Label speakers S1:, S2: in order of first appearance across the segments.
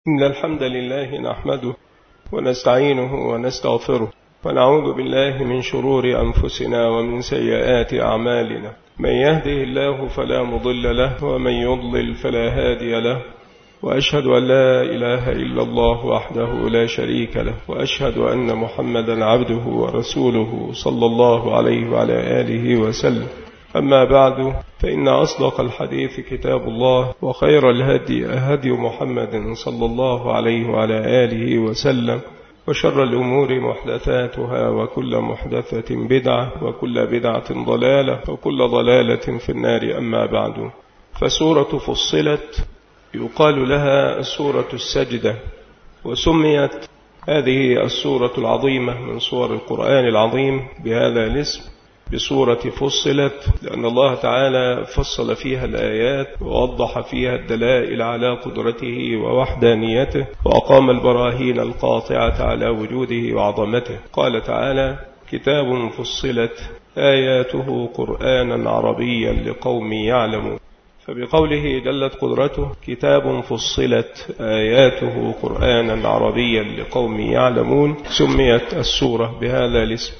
S1: إن الحمد لله نحمده ونستعينه ونستغفره ونعوذ بالله من شرور أنفسنا ومن سيئات أعمالنا. من يهده الله فلا مضل له ومن يضلل فلا هادي له، وأشهد أن لا إله إلا الله وحده لا شريك له، وأشهد أن محمدا عبده ورسوله صلى الله عليه وعلى آله وسلم. أما بعد، فإن أصدق الحديث كتاب الله، وخير الهدي هدي محمد صلى الله عليه وعلى آله وسلم، وشر الأمور محدثاتها، وكل محدثة بدعة، وكل بدعة ضلالة، وكل ضلالة في النار. أما بعد، فسورة فصلت يقال لها سورة السجدة، وسميت هذه السورة العظيمة من سور القرآن العظيم بهذا الاسم بسورة فصلت، لأن الله تعالى فصل فيها الآيات ووضح فيها الدلائل على قدرته ووحدانيته، وأقام البراهين القاطعة على وجوده وعظمته. قال تعالى: كتاب فصلت آياته قرآنا عربيا لقوم يعلمون. فبقوله جلت قدرته كتاب فصلت آياته قرآنا عربيا لقوم يعلمون سميت السورة بهذا الاسم.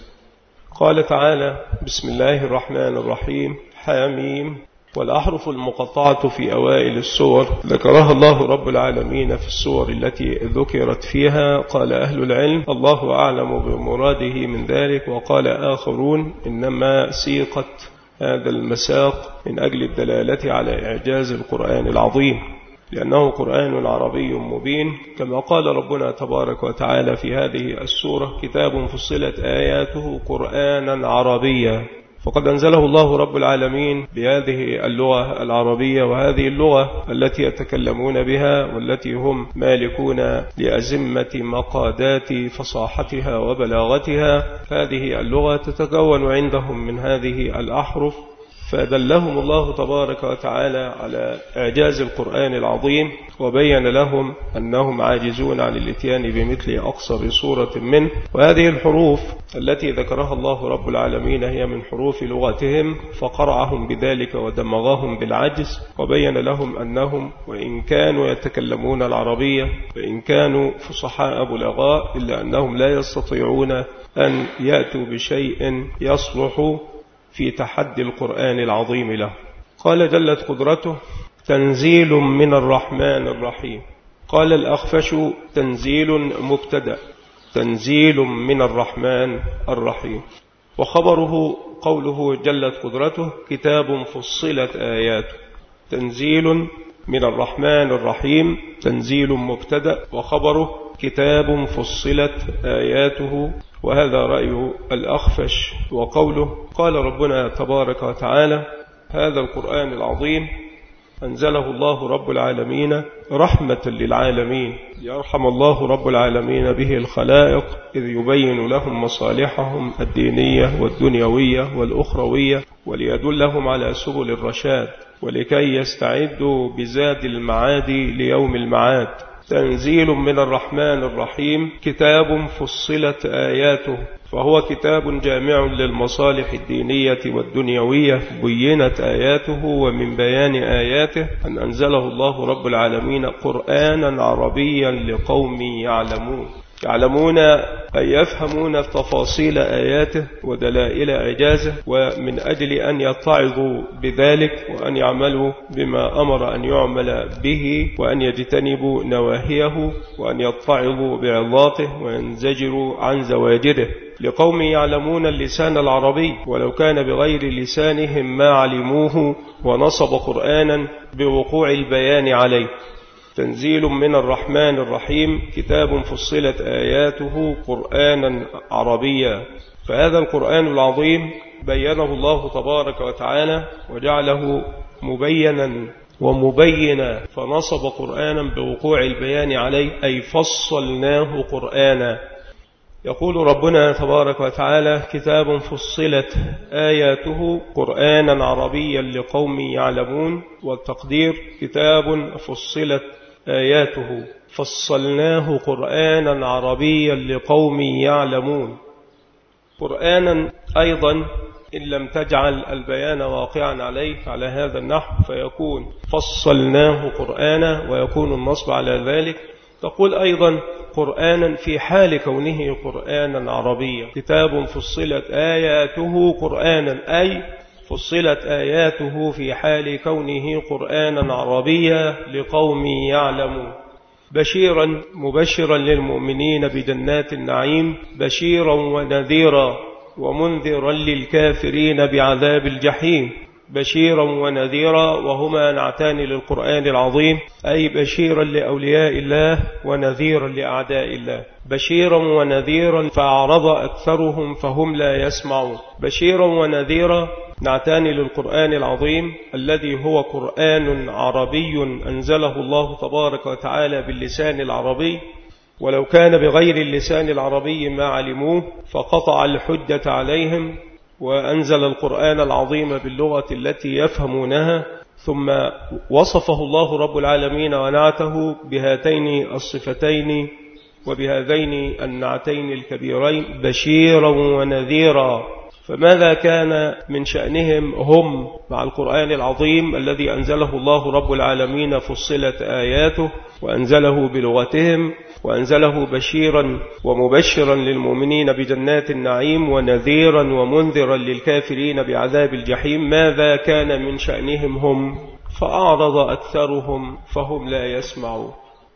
S1: قال تعالى: بسم الله الرحمن الرحيم، حاميم. والأحرف المقطعة في أوائل السور ذكرها الله رب العالمين في السور التي ذكرت فيها. قال أهل العلم: الله أعلم بمراده من ذلك، وقال آخرون: إنما سيقت هذا المساق من أجل الدلالة على إعجاز القرآن العظيم، لأنه قرآن عربي مبين، كما قال ربنا تبارك وتعالى في هذه السورة: كتاب فصلت آياته قرآنا عربيا. فقد أنزله الله رب العالمين بهذه اللغة العربية، وهذه اللغة التي يتكلمون بها والتي هم مالكون لأزمة مقادات فصاحتها وبلاغتها. هذه اللغة تتكون عندهم من هذه الأحرف، فدلهم الله تبارك وتعالى على إعجاز القرآن العظيم، وبين لهم أنهم عاجزون عن الاتيان بمثل أقصر سورة منه. وهذه الحروف التي ذكرها الله رب العالمين هي من حروف لغتهم، فقرعهم بذلك ودمغهم بالعجز، وبين لهم أنهم وإن كانوا يتكلمون العربية وإن كانوا فصحاء بلغاء، إلا أنهم لا يستطيعون أن يأتوا بشيء يصلح في تحدي القرآن العظيم له. قال جلت قدرته: تنزيل من الرحمن الرحيم. قال الأخفش: تنزيل مبتدأ، تنزيل من الرحمن الرحيم. وخبره قوله جلت قدرته: كتاب فصلت آياته. تنزيل من الرحمن الرحيم، تنزيل مبتدأ، وخبره كتاب فصلت آياته. وهذا رأي الأخفش. وقوله: قال ربنا تبارك وتعالى: هذا القرآن العظيم أنزله الله رب العالمين رحمة للعالمين، يرحم الله رب العالمين به الخلائق، إذ يبين لهم مصالحهم الدينية والدنيوية والأخروية، وليدلهم على سبل الرشاد، ولكي يستعدوا بزاد المعاد ليوم المعاد. تنزيل من الرحمن الرحيم، كتاب فصلت آياته، فهو كتاب جامع للمصالح الدينية والدنيوية، بينت آياته. ومن بيان آياته أن أنزله الله رب العالمين قرآنا عربيا لقوم يعلمون. يعلمون أي يفهمون تفاصيل آياته ودلائل إعجازه، ومن أجل أن يتعظوا بذلك وأن يعملوا بما أمر أن يعمل به، وأن يجتنبوا نواهيه، وأن يتعظوا بعظاته وينزجروا عن زواجره. لقوم يعلمون اللسان العربي، ولو كان بغير لسانهم ما علموه، ونصب قرآنا بوقوع البيان عليه. تنزيل من الرحمن الرحيم، كتاب فصلت آياته قرآنا عربيا. فهذا القرآن العظيم بينه الله تبارك وتعالى وجعله مبينا ومبينا، فنصب قرآنا بوقوع البيان عليه، أي فصلناه قرآنا. يقول ربنا تبارك وتعالى: كتاب فصلت آياته قرآنا عربيا لقوم يعلمون. والتقدير: كتاب فصلت آياته فصلناه قرآنا عربيا لقوم يعلمون. قرآنا أيضا إن لم تجعل البيان واقعا عليه على هذا النحو فيكون فصلناه قرآنا، ويكون النصب على ذلك. تقول أيضا قرآنا في حال كونه قرآنا عربيا، كتاب فصلت آياته قرآنا، أي فصلت آياته في حال كونه قرآنا عربيا لقوم يعلمون، بشيرا مبشرا للمؤمنين بجنات النعيم، بشيرا ونذيرا ومنذرا للكافرين بعذاب الجحيم. بشيرا ونذيرا وهما نعتان للقرآن العظيم، أي بشيرا لأولياء الله ونذيرا لأعداء الله. بشيرا ونذيرا فأعرض أكثرهم فهم لا يسمعون. بشيرا ونذيرا نعتان للقرآن العظيم الذي هو قرآن عربي أنزله الله تبارك وتعالى باللسان العربي، ولو كان بغير اللسان العربي ما علموه فقطع الحجة عليهم، وأنزل القرآن العظيم باللغة التي يفهمونها. ثم وصفه الله رب العالمين ونعته بهاتين الصفتين وبهذين النعتين الكبيرين، بشيرا ونذيرا. فماذا كان من شأنهم هم مع القرآن العظيم الذي أنزله الله رب العالمين فصلت آياته وأنزله بلغتهم، وأنزله بشيرا ومبشرا للمؤمنين بجنات النعيم ونذيرا ومنذرا للكافرين بعذاب الجحيم؟ ماذا كان من شأنهم هم؟ فأعرض أكثرهم فهم لا يسمعون.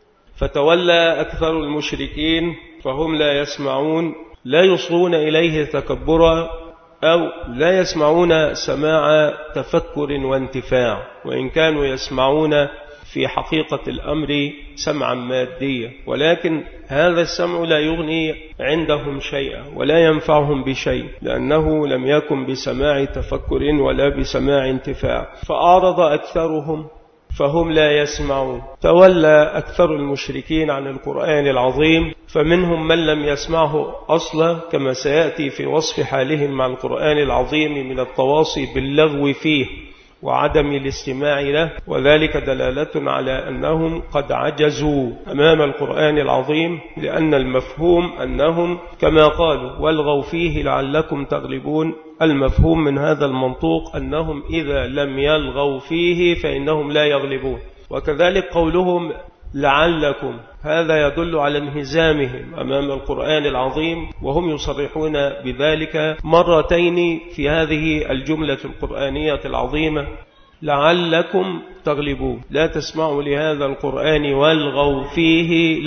S1: فتولى أكثر المشركين فهم لا يسمعون، لا يصغون إليه تكبرا، أو لا يسمعون سماع تفكر وانتفاع، وإن كانوا يسمعون في حقيقة الأمر سمعا ماديا، ولكن هذا السمع لا يغني عندهم شيئا ولا ينفعهم بشيء، لأنه لم يكن بسماع تفكر ولا بسماع انتفاع. فأعرض أكثرهم فهم لا يسمعون. تولى أكثر المشركين عن القرآن العظيم، فمنهم من لم يسمعه أصلا، كما سيأتي في وصف حالهم مع القرآن العظيم من التواصي باللغو فيه وعدم الاستماع له، وذلك دلالة على أنهم قد عجزوا أمام القرآن العظيم، لأن المفهوم أنهم كما قالوا والغوا فيه لعلكم تغلبون. المفهوم من هذا المنطوق أنهم إذا لم يلغوا فيه فإنهم لا يغلبون. وكذلك قولهم لعلكم، هذا يدل على انهزامهم أمام القرآن العظيم، وهم يصرحون بذلك مرتين في هذه الجملة القرآنية العظيمة: لعلكم تغلبون، لا تسمعوا لهذا القرآن والغوا فيه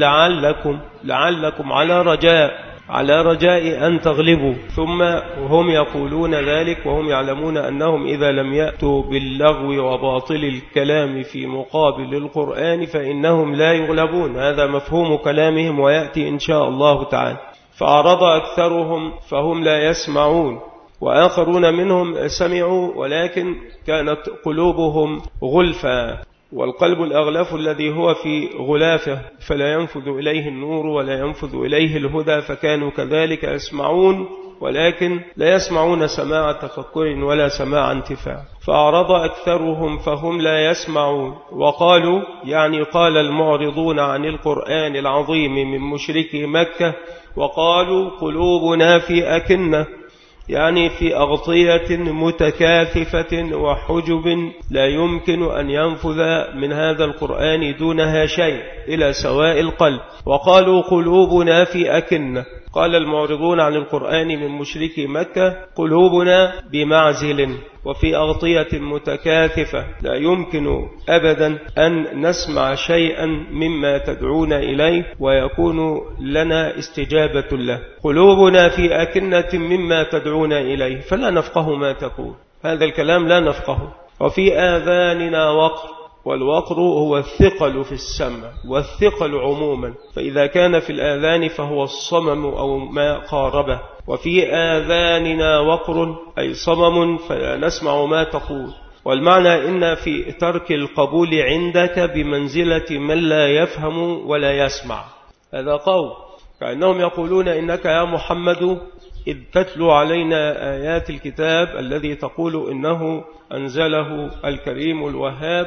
S1: لعلكم على رجاء أن تغلبوا. ثم هم يقولون ذلك وهم يعلمون أنهم إذا لم يأتوا باللغو وباطل الكلام في مقابل القرآن فإنهم لا يغلبون. هذا مفهوم كلامهم ويأتي إن شاء الله تعالى. فأعرض أكثرهم فهم لا يسمعون، وآخرون منهم سمعوا ولكن كانت قلوبهم غلفا، والقلب الأغلف الذي هو في غلافه فلا ينفذ إليه النور ولا ينفذ إليه الهدى، فكانوا كذلك يسمعون ولكن لا يسمعون سماع تفكر ولا سماع انتفاع. فأعرض أكثرهم فهم لا يسمعون. وقالوا، يعني قال المعرضون عن القرآن العظيم من مشركي مكة، وقالوا قلوبنا في أكنة، يعني في أغطية متكاثفة وحجب لا يمكن أن ينفذ من هذا القرآن دونها شيء إلى سواء القلب. وقالوا قلوبنا في أكنة، قال المعرضون عن القرآن من مشركي مكة قلوبنا بمعزل وفي أغطية متكاثفة، لا يمكن أبدا أن نسمع شيئا مما تدعون إليه ويكون لنا استجابة له. قلوبنا في أكنة مما تدعون إليه، فلا نفقه ما تقول، هذا الكلام لا نفقه. وفي آذاننا وقر، والوقر هو الثقل في السمع، والثقل عموما، فإذا كان في الآذان فهو الصمم أو ما قاربه. وفي آذاننا وقر أي صمم فلا نسمع ما تقول. والمعنى إن في ترك القبول عندك بمنزلة من لا يفهم ولا يسمع. هذا قول، كأنهم يقولون إنك يا محمد إذ تتلو علينا آيات الكتاب الذي تقول إنه أنزله الكريم الوهاب،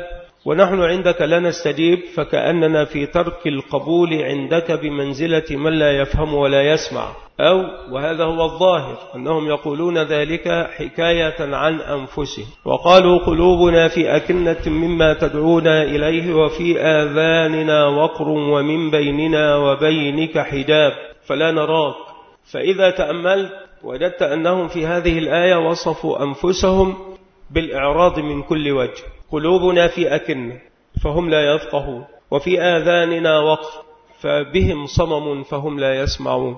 S1: ونحن عندك لا نستجيب، فكأننا في ترك القبول عندك بمنزلة من لا يفهم ولا يسمع. أو وهذا هو الظاهر أنهم يقولون ذلك حكاية عن أنفسهم، وقالوا قلوبنا في أكنة مما تدعونا إليه وفي آذاننا وقر ومن بيننا وبينك حجاب فلا نراك. فإذا تأملت وجدت أنهم في هذه الآية وصفوا أنفسهم بالإعراض من كل وجه. قلوبنا في أكنة فهم لا يفقهون، وفي آذاننا وقر فبهم صمم فهم لا يسمعون،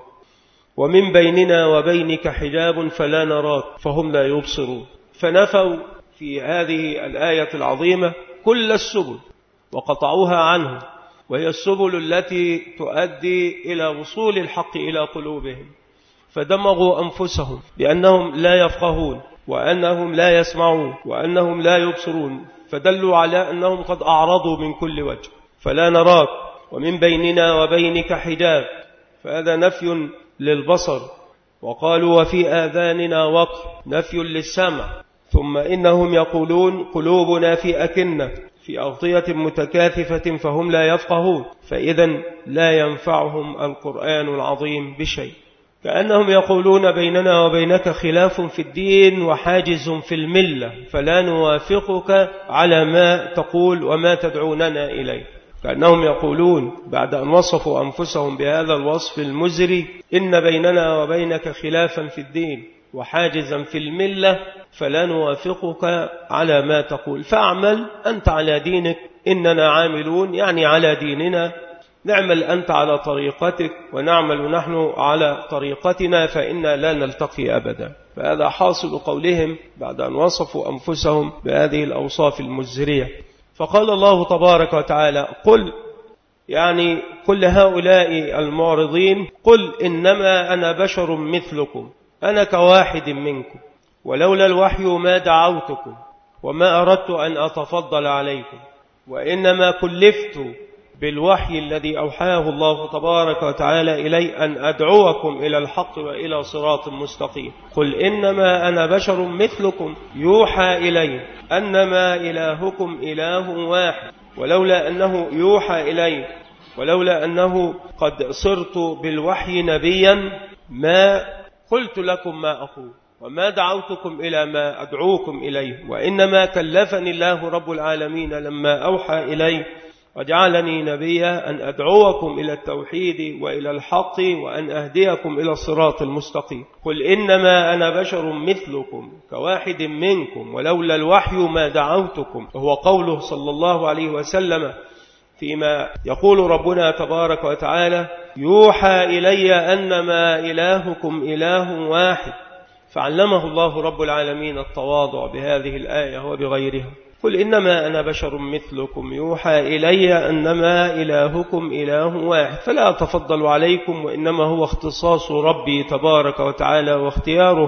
S1: ومن بيننا وبينك حجاب فلا نراك فهم لا يبصرون. فنفوا في هذه الآية العظيمة كل السبل وقطعوها عنه، وهي السبل التي تؤدي إلى وصول الحق إلى قلوبهم، فدمغوا أنفسهم بأنهم لا يفقهون وأنهم لا يسمعون وأنهم لا يبصرون، فدلوا على أنهم قد أعرضوا من كل وجه. فلا نراك ومن بيننا وبينك حجاب، فهذا نفي للبصر. وقالوا وفي آذاننا وقر، نفي للسمع. ثم إنهم يقولون قلوبنا في أكنة، في أغطية متكاثفة فهم لا يفقهون، فإذا لا ينفعهم القرآن العظيم بشيء. كأنهم يقولون بيننا وبينك خلاف في الدين وحاجز في الملة، فلا نوافقك على ما تقول وما تدعوننا إليه. كأنهم يقولون بعد أن وصفوا أنفسهم بهذا الوصف المزري إن بيننا وبينك خلافا في الدين وحاجزا في الملة، فلا نوافقك على ما تقول، فاعمل أنت على دينك إننا عاملون، يعني على ديننا، نعمل أنت على طريقتك ونعمل نحن على طريقتنا، فإنا لا نلتقي أبدا. فهذا حاصل قولهم بعد أن وصفوا أنفسهم بهذه الأوصاف المزرية. فقال الله تبارك وتعالى قل، يعني كل هؤلاء المعرضين، قل إنما أنا بشر مثلكم، أنا كواحد منكم، ولولا الوحي ما دعوتكم وما أردت أن أتفضل عليكم، وإنما كلفت بالوحي الذي أوحاه الله تبارك وتعالى إلي أن أدعوكم إلى الحق وإلى صراط مستقيم. قل إنما أنا بشر مثلكم يوحى إلي أنما إلهكم إله واحد، ولولا أنه يوحى إلي ولولا أنه قد صرت بالوحي نبيا ما قلت لكم ما أقول وما دعوتكم إلى ما أدعوكم إليه، وإنما كلفني الله رب العالمين لما أوحى إلي وجعلني نبيا أن أدعوكم إلى التوحيد وإلى الحق وأن أهديكم إلى الصراط المستقيم. قل إنما أنا بشر مثلكم كواحد منكم ولولا الوحي ما دعوتكم. وهو قوله صلى الله عليه وسلم فيما يقول ربنا تبارك وتعالى يوحى إلي أنما إلهكم إله واحد، فعلمه الله رب العالمين التواضع بهذه الآية وبغيرها. قل إنما أنا بشر مثلكم يوحى إلي أنما إلهكم إله واحد، فلا أتفضل عليكم، وإنما هو اختصاص ربي تبارك وتعالى واختياره،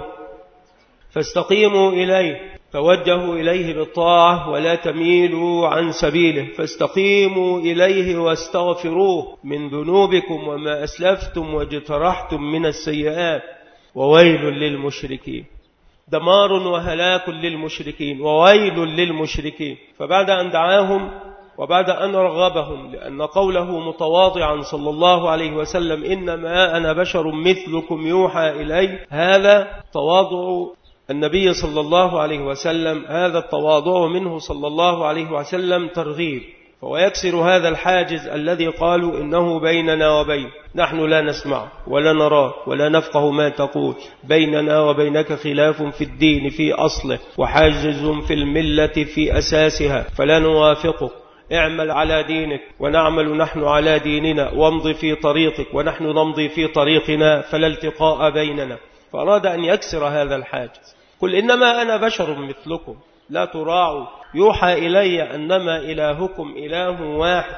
S1: فاستقيموا إليه، توجهوا إليه بالطاعة ولا تميلوا عن سبيله، فاستقيموا إليه واستغفروه من ذنوبكم وما أسلفتم واجترحتم من السيئات، وويل للمشركين. دمار وهلاك للمشركين وويل للمشركين. فبعد أن دعاهم وبعد أن رغبهم، لأن قوله متواضعا صلى الله عليه وسلم إنما أنا بشر مثلكم يوحى إلي، هذا تواضع النبي صلى الله عليه وسلم، هذا التواضع منه صلى الله عليه وسلم ترغيب، فهو يكسر هذا الحاجز الذي قالوا إنه بيننا وبين، نحن لا نسمع ولا نرى ولا نفقه ما تقول، بيننا وبينك خلاف في الدين في أصله وحاجز في الملة في أساسها، فلا نوافقك، اعمل على دينك ونعمل نحن على ديننا، وامضي في طريقك ونحن نمضي في طريقنا، فلا التقاء بيننا. فأراد أن يكسر هذا الحاجز. قل إنما أنا بشر مثلكم لا تراعوا، يوحى إلي أنما إلهكم إله واحد،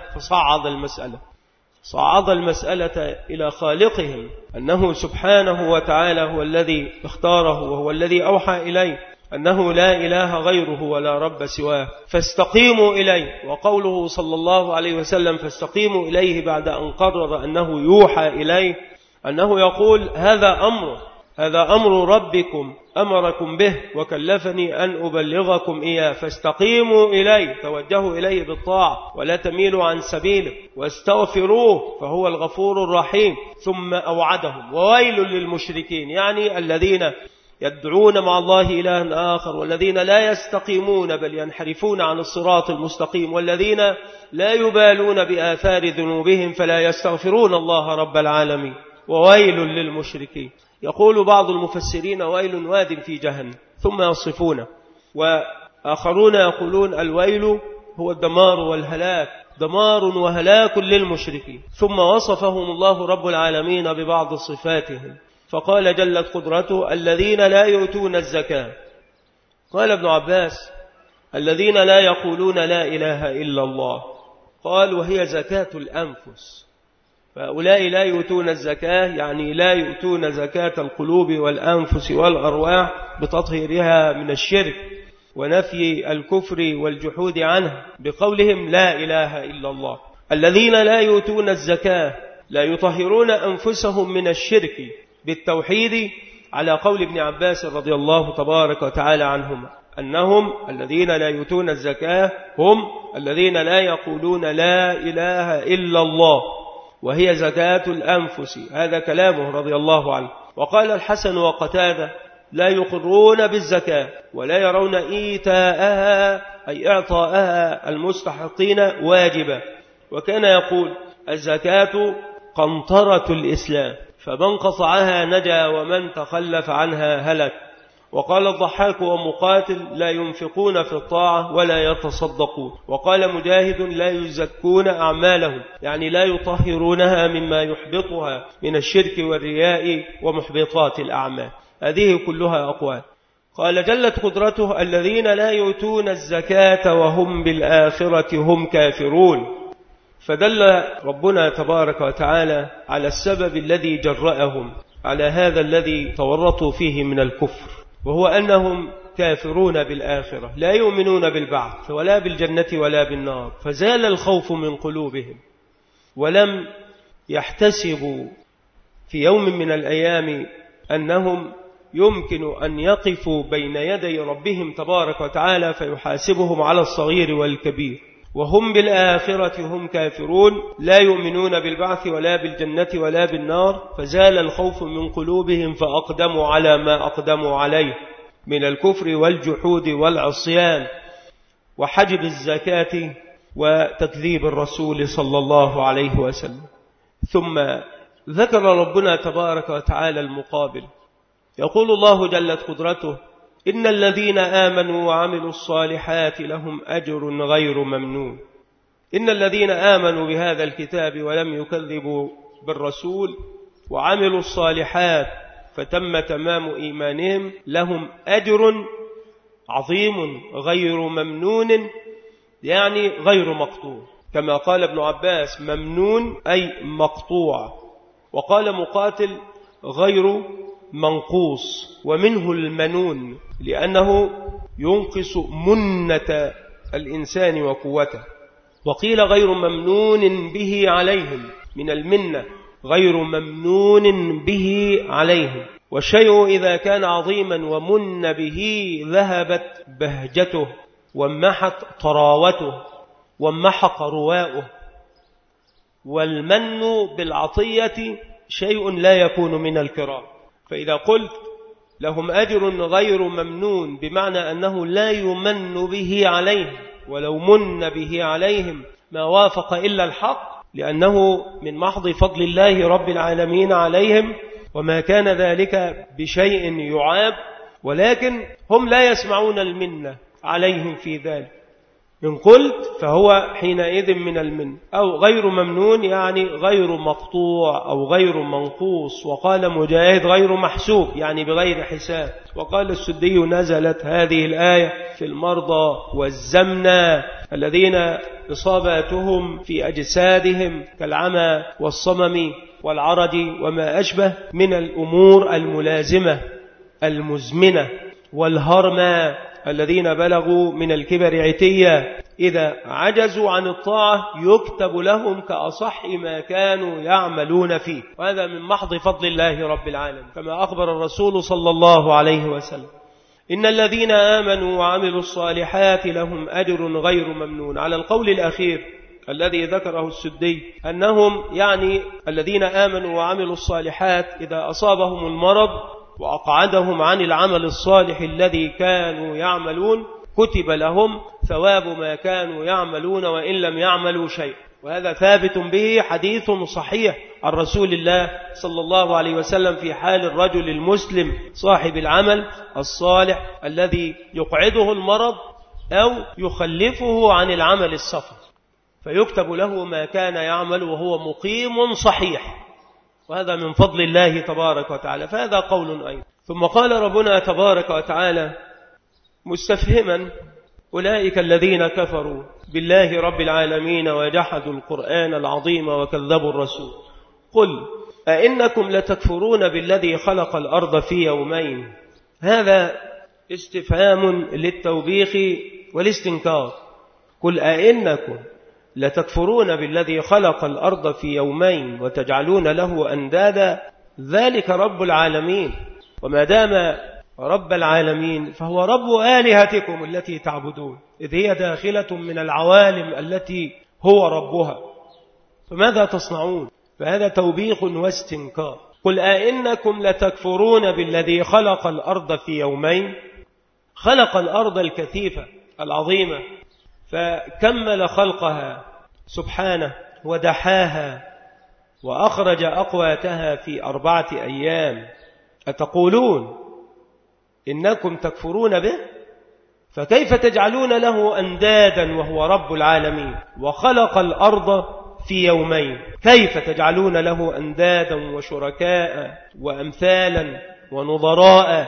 S1: فصعد المسألة إلى خالقهم، أنه سبحانه وتعالى هو الذي اختاره وهو الذي أوحى إليه، أنه لا إله غيره ولا رب سواه، فاستقيموا إليه. وقوله صلى الله عليه وسلم فاستقيموا إليه بعد أن قرر أنه يوحى إليه، أنه يقول هذا أمر هذا أمر ربكم أمركم به وكلفني أن أبلغكم إياه فاستقيموا إليه، توجهوا إليه بالطاعة ولا تميلوا عن سبيله واستغفروه فهو الغفور الرحيم. ثم أوعدهم وويل للمشركين، يعني الذين يدعون مع الله إلها آخر، والذين لا يستقيمون بل ينحرفون عن الصراط المستقيم، والذين لا يبالون بآثار ذنوبهم فلا يستغفرون الله رب العالمين. وويل للمشركين. يقول بعض المفسرين ويل واد في جهنم، ثم يصفونه، وآخرون يقولون الويل هو الدمار والهلاك، دمار وهلاك للمشركين. ثم وصفهم الله رب العالمين ببعض صفاتهم فقال جلت قدرته الذين لا يؤتون الزكاة. قال ابن عباس الذين لا يقولون لا إله إلا الله، قال وهي زكاة الأنفس، فهؤلاء لا يؤتون الزكاة يعني لا يؤتون زكاة القلوب والأنفس والأرواح بتطهيرها من الشرك ونفي الكفر والجحود عنه بقولهم لا إله إلا الله. الذين لا يؤتون الزكاة لا يطهرون أنفسهم من الشرك بالتوحيد على قول ابن عباس رضي الله تبارك وتعالى عنهما أنهم الذين لا يؤتون الزكاة هم الذين لا يقولون لا إله إلا الله، وهي زكاة الأنفس. هذا كلامه رضي الله عنه. وقال الحسن وقتادة لا يقرون بالزكاة ولا يرون إيتاءها أي إعطاءها المستحقين واجبا، وكان يقول الزكاة قنطرة الإسلام، فمن قطعها نجا ومن تخلف عنها هلك. وقال الضحاك ومقاتل لا ينفقون في الطاعة ولا يتصدقون. وقال مجاهد لا يزكون أعمالهم، يعني لا يطهرونها مما يحبطها من الشرك والرياء ومحبطات الأعمال. هذه كلها أقوال. قال جلت قدرته الذين لا يؤتون الزكاة وهم بالآخرة هم كافرون. فدل ربنا تبارك وتعالى على السبب الذي جرأهم على هذا الذي تورطوا فيه من الكفر، وهو أنهم كافرون بالآخرة، لا يؤمنون بالبعث ولا بالجنة ولا بالنار، فزال الخوف من قلوبهم ولم يحتسبوا في يوم من الأيام أنهم يمكن أن يقفوا بين يدي ربهم تبارك وتعالى فيحاسبهم على الصغير والكبير، وهم بالآخرة هم كافرون، لا يؤمنون بالبعث ولا بالجنة ولا بالنار، فزال الخوف من قلوبهم فأقدموا على ما أقدموا عليه من الكفر والجحود والعصيان وحجب الزكاة وتكذيب الرسول صلى الله عليه وسلم. ثم ذكر ربنا تبارك وتعالى المقابل، يقول الله جلت قدرته إن الذين آمنوا وعملوا الصالحات لهم أجر غير ممنون. إن الذين آمنوا بهذا الكتاب ولم يكذبوا بالرسول وعملوا الصالحات فتم تمام إيمانهم لهم أجر عظيم غير ممنون، يعني غير مقطوع، كما قال ابن عباس ممنون أي مقطوع، وقال مقاتل غير منقوص، ومنه المنون لأنه ينقص منة الإنسان وقوته. وقيل غير ممنون به عليهم من المنة، غير ممنون به عليهم. والشيء إذا كان عظيما ومن به ذهبت بهجته وامحت طراوته وامحق رواؤه. والمن بالعطية شيء لا يكون من الكرام. فإذا قلت لهم أجر غير ممنون بمعنى أنه لا يمن به عليهم، ولو من به عليهم ما وافق إلا الحق، لأنه من محض فضل الله رب العالمين عليهم، وما كان ذلك بشيء يعاب، ولكن هم لا يسمعون المنة عليهم في ذلك. إن قلت فهو حينئذ من المن. أو غير ممنون يعني غير مقطوع أو غير منقوص. وقال مجاهد غير محسوب يعني بغير حساب. وقال السدي نزلت هذه الآية في المرضى والزمنى الذين إصاباتهم في أجسادهم كالعمى والصمم والعرج وما أشبه من الأمور الملازمة المزمنة، والهرمى الذين بلغوا من الكبر عتيا إذا عجزوا عن الطاعة يكتب لهم كأصح ما كانوا يعملون فيه، وهذا من محض فضل الله رب العالمين، كما أخبر الرسول صلى الله عليه وسلم: إن الذين آمنوا وعملوا الصالحات لهم أجر غير ممنون. على القول الأخير الذي ذكره السدي أنهم يعني الذين آمنوا وعملوا الصالحات إذا أصابهم المرض وأقعدهم عن العمل الصالح الذي كانوا يعملون كتب لهم ثواب ما كانوا يعملون وإن لم يعملوا شيء. وهذا ثابت به حديث صحيح عن رسول الله صلى الله عليه وسلم في حال الرجل المسلم صاحب العمل الصالح الذي يقعده المرض أو يخلفه عن العمل الصفر، فيكتب له ما كان يعمل وهو مقيم صحيح، وهذا من فضل الله تبارك وتعالى. فهذا قول أيضا. ثم قال ربنا تبارك وتعالى مستفهما: أولئك الذين كفروا بالله رب العالمين وجحدوا القرآن العظيم وكذبوا الرسول، قل أئنكم لتكفرون بالذي خلق الأرض في يومين. هذا استفهام للتوبيخ والاستنكار. قل أئنكم لتكفرون بالذي خلق الأرض في يومين وتجعلون له أندادا، ذلك رب العالمين، وما دام رب العالمين فهو رب آلهتكم التي تعبدون، إذ هي داخلة من العوالم التي هو ربها، فماذا تصنعون؟ فهذا توبيخ واستنكار. قل أئنكم لتكفرون بالذي خلق الأرض في يومين. خلق الأرض الكثيفة العظيمة فكمل خلقها سبحانه ودحاها وأخرج أقواتها في 4 أيام. أتقولون إنكم تكفرون به؟ فكيف تجعلون له أندادا وهو رب العالمين وخلق الأرض في يومين؟ كيف تجعلون له أندادا وشركاء وأمثالا ونظراء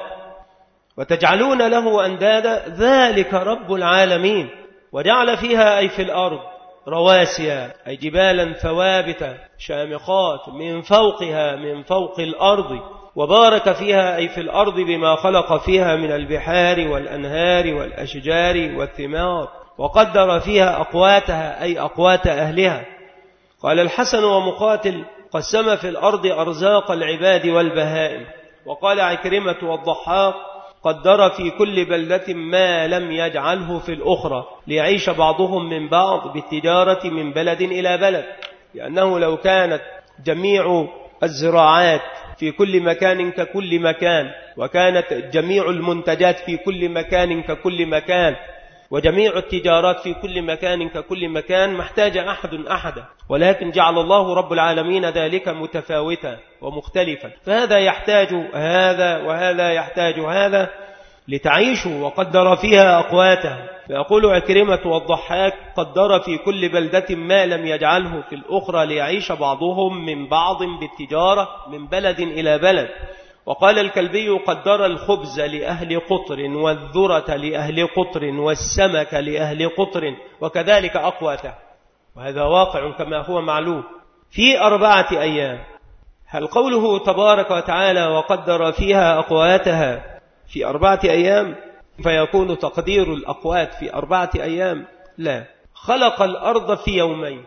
S1: وتجعلون له أندادا؟ ذلك رب العالمين. وجعل فيها أي في الأرض رواسي أي جبالا ثوابتة شامخات من فوقها من فوق الأرض، وبارك فيها أي في الأرض بما خلق فيها من البحار والأنهار والأشجار والثمار، وقدر فيها أقواتها أي أقوات أهلها. قال الحسن ومقاتل: قسم في الأرض أرزاق العباد والبهائم. وقال عكرمة والضحاك: قدر في كل بلدة ما لم يجعله في الأخرى ليعيش بعضهم من بعض بالتجارة من بلد إلى بلد، لأنه لو كانت جميع الزراعات في كل مكان ككل مكان، وكانت جميع المنتجات في كل مكان ككل مكان، وجميع التجارات في كل مكان ككل مكان، ما احتاج أحد أحدا، ولكن جعل الله رب العالمين ذلك متفاوتا ومختلفا، فهذا يحتاج هذا وهذا يحتاج هذا لتعيشوا. وقدر فيها أقواتها. فيقول عكرمة والضحاك: قدر في كل بلدة ما لم يجعله في الأخرى ليعيش بعضهم من بعض بالتجارة من بلد إلى بلد. وقال الكلبي: قدر الخبز لأهل قطر والذرة لأهل قطر والسمك لأهل قطر، وكذلك أقواته. وهذا واقع كما هو معلوم في 4 أيام. هل قوله تبارك وتعالى وقدر فيها أقواتها في 4 أيام فيكون تقدير الأقوات في 4 أيام؟ لا، خلق الأرض في يومين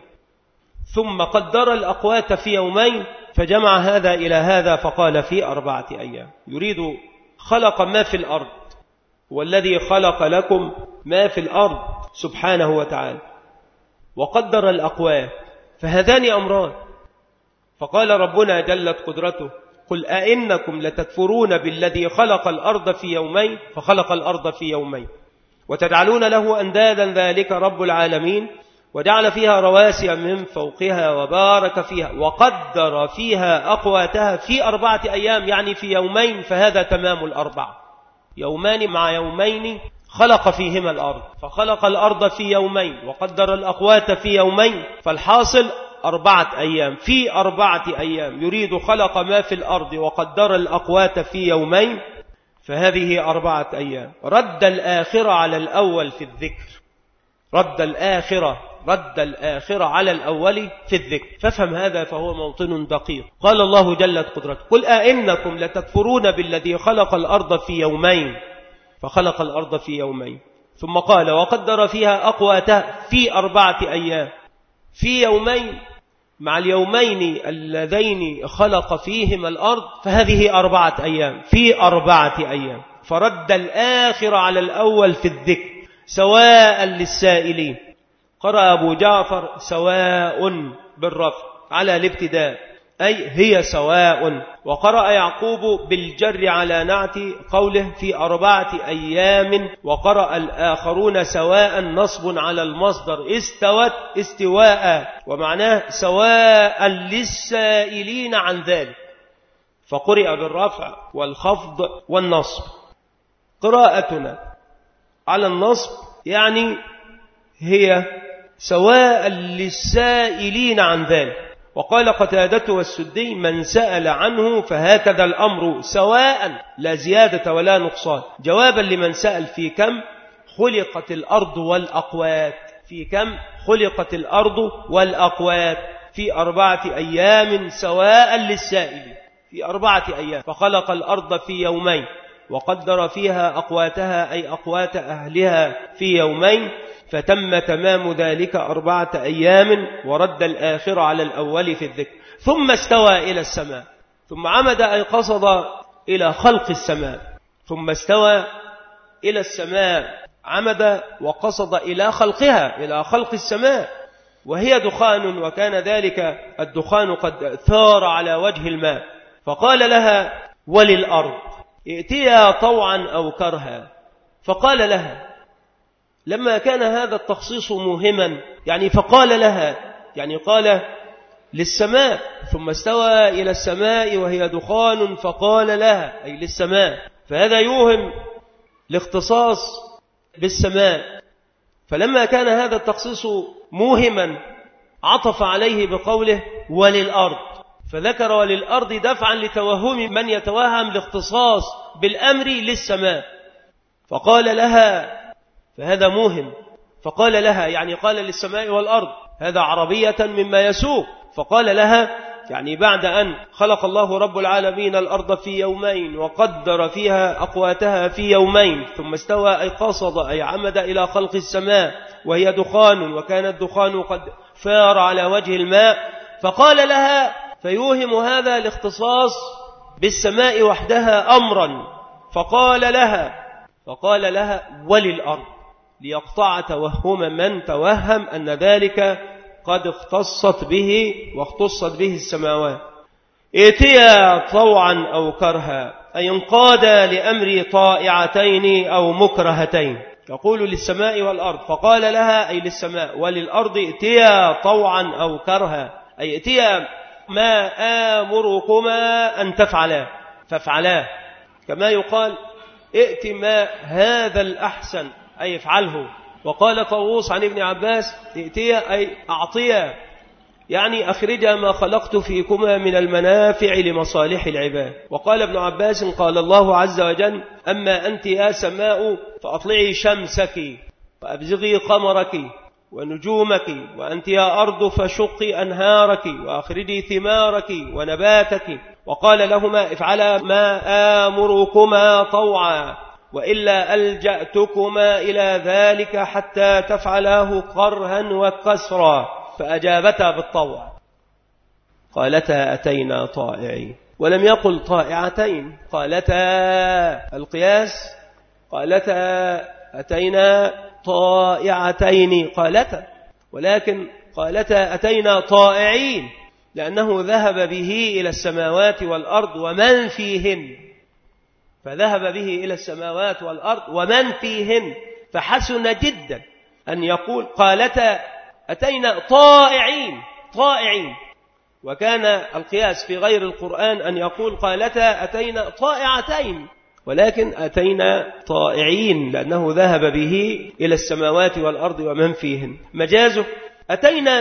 S1: ثم قدر الأقوات في يومين، فجمع هذا إلى هذا فقال في 4 أيام. يريد خلق ما في الأرض، والذي خلق لكم ما في الأرض سبحانه وتعالى، وقدر الأقوات، فهذان أمران. فقال ربنا جلت قدرته: قل أئنكم لتكفرون بالذي خلق الأرض في يومين، فخلق الأرض في يومين، وتجعلون له أندادا، ذلك رب العالمين. وجعل فيها رواسي من فوقها وبارك فيها وقدر فيها أقواتها في 4 أيام، يعني في يومين، فهذا تمام 4 يومان مع يومين خلق فيهما الأرض. فخلق الأرض في يومين وقدر الأقوات في يومين، فالحاصل 4 أيام. في 4 أيام يريد خلق ما في الأرض وقدر الأقوات في يومين، فهذه 4 أيام. رد الآخرة على الأول في الذكر، رد الآخرة على الأول في الذكر، فافهم هذا فهو موطن دقيق. قال الله جلت قدرته: قل أئنكم لتكفرون بالذي خلق الأرض في يومين، فخلق الأرض في يومين،
S2: ثم قال وقدر فيها أقواتها في 4 أيام، في يومين مع اليومين اللذين خلق فيهما الأرض، فهذه 4 أيام في 4 أيام. فرد الآخر على الأول في الذكر سواء للسائلين. قرأ أبو جعفر سواء بالرفع على الابتداء أي هي سواء، وقرأ يعقوب بالجر على نعت قوله في 4 أيام، وقرأ الآخرون سواء نصب على المصدر استوت استواء، ومعناه سواء للسائلين عن ذلك، فقرأ بالرفع والخفض والنصب. قراءتنا على النصب يعني هي سواء للسائلين عن ذلك. وقال قتادة والسدي من سأل عنه فهكذا الأمر سواء لا زيادة ولا نقصان، جوابا لمن سأل في كم خلقت الأرض والأقوات، في كم خلقت الأرض والأقوات، في 4 أيام سواء للسائل، في 4 أيام. فخلق الأرض في يومين وقدر فيها أقواتها أي أقوات أهلها في يومين، فتم تمام ذلك 4 أيام، ورد الآخر على الأول في الذكر. ثم استوى إلى السماء، ثم عمد أي قصد إلى خلق السماء، ثم استوى إلى السماء، عمد وقصد إلى خلقها، إلى خلق السماء، وهي دخان، وكان ذلك الدخان قد ثار على وجه الماء. فقال لها وللأرض ائتيا طوعا أو كرها. فقال لها لما كان هذا التخصيص مهما، يعني فقال لها، يعني قال للسماء، ثم استوى إلى السماء وهي دخان فقال لها أي للسماء، فهذا يوهم الاختصاص بالسماء. فلما كان هذا التخصيص موهما عطف عليه بقوله وللأرض، فذكر وللأرض دفعا لتوهم من يتوهم الاختصاص بالأمر للسماء. فقال لها، فهذا موهم، فقال لها يعني قال للسماء والأرض، هذا عربية مما يسوق. فقال لها يعني بعد أن خلق الله رب العالمين الأرض في يومين وقدر فيها أقواتها في يومين، ثم استوى أي قصد أي عمد إلى خلق السماء وهي دخان، وكان الدخان قد فار على وجه الماء. فقال لها، فيوهم هذا الاختصاص بالسماء وحدها أمرا، فقال لها وللأرض، ليقطع توهم من توهم أن ذلك قد اختصت به واختصت به السماوات. ائتيا طوعا أو كرها أي انقادا لأمر طائعتين أو مكرهتين، يقول للسماء والأرض، فقال لها أي للسماء وللأرض ائتيا طوعا أو كرها، أي ائتيا ما آمركما أن تفعلا فافعلا، كما يقال ائت ما هذا الأحسن أي افعله. وقال طاووس عن ابن عباس ائتيا أي أعطيا، يعني أخرجا ما خلقت فيكما من المنافع لمصالح العباد. وقال ابن عباس قال الله عز وجل أما أنت يا سماء فأطلعي شمسك وأبزغي قمرك ونجومك، وأنت يا أرض فشقي أنهارك وأخرجي ثمارك ونباتك. وقال لهما افعلا ما آمركما طوعا وإلا ألجأتكما إلى ذلك حتى تفعلاه كرها وكسرا، فأجابتا بالطوع. قالتا أتينا طائعين، ولم يقل طائعتين، قالتا القياس، قالتا أتينا طائعتين قالتا، ولكن قالتا أتينا طائعين لأنه ذهب به إلى السماوات والأرض ومن فيهن، فذهب به إلى السماوات والأرض ومن فيهن، فحسن جدا أن يقول قالتا أتينا طائعين. وكان القياس في غير القرآن أن يقول قالتا أتينا طائعتين، ولكن أتينا طائعين لأنه ذهب به إلى السماوات والأرض ومن فيهن. مجازه أتينا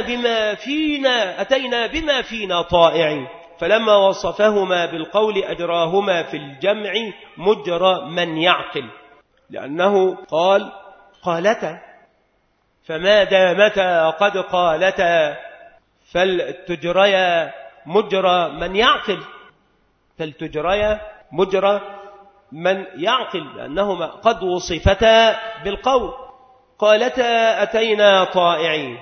S2: بما فينا طائعين، فلما وصفهما بالقول أجراهما في الجمع مجرى من يعقل، لأنه قال قالتا، فما دامتا قد قالتا فلتجريا مجرى من يعقل، فلتجريا مجرى من يعقل، لأنهما قد وصفتا بالقول. قالتا أتينا طائعين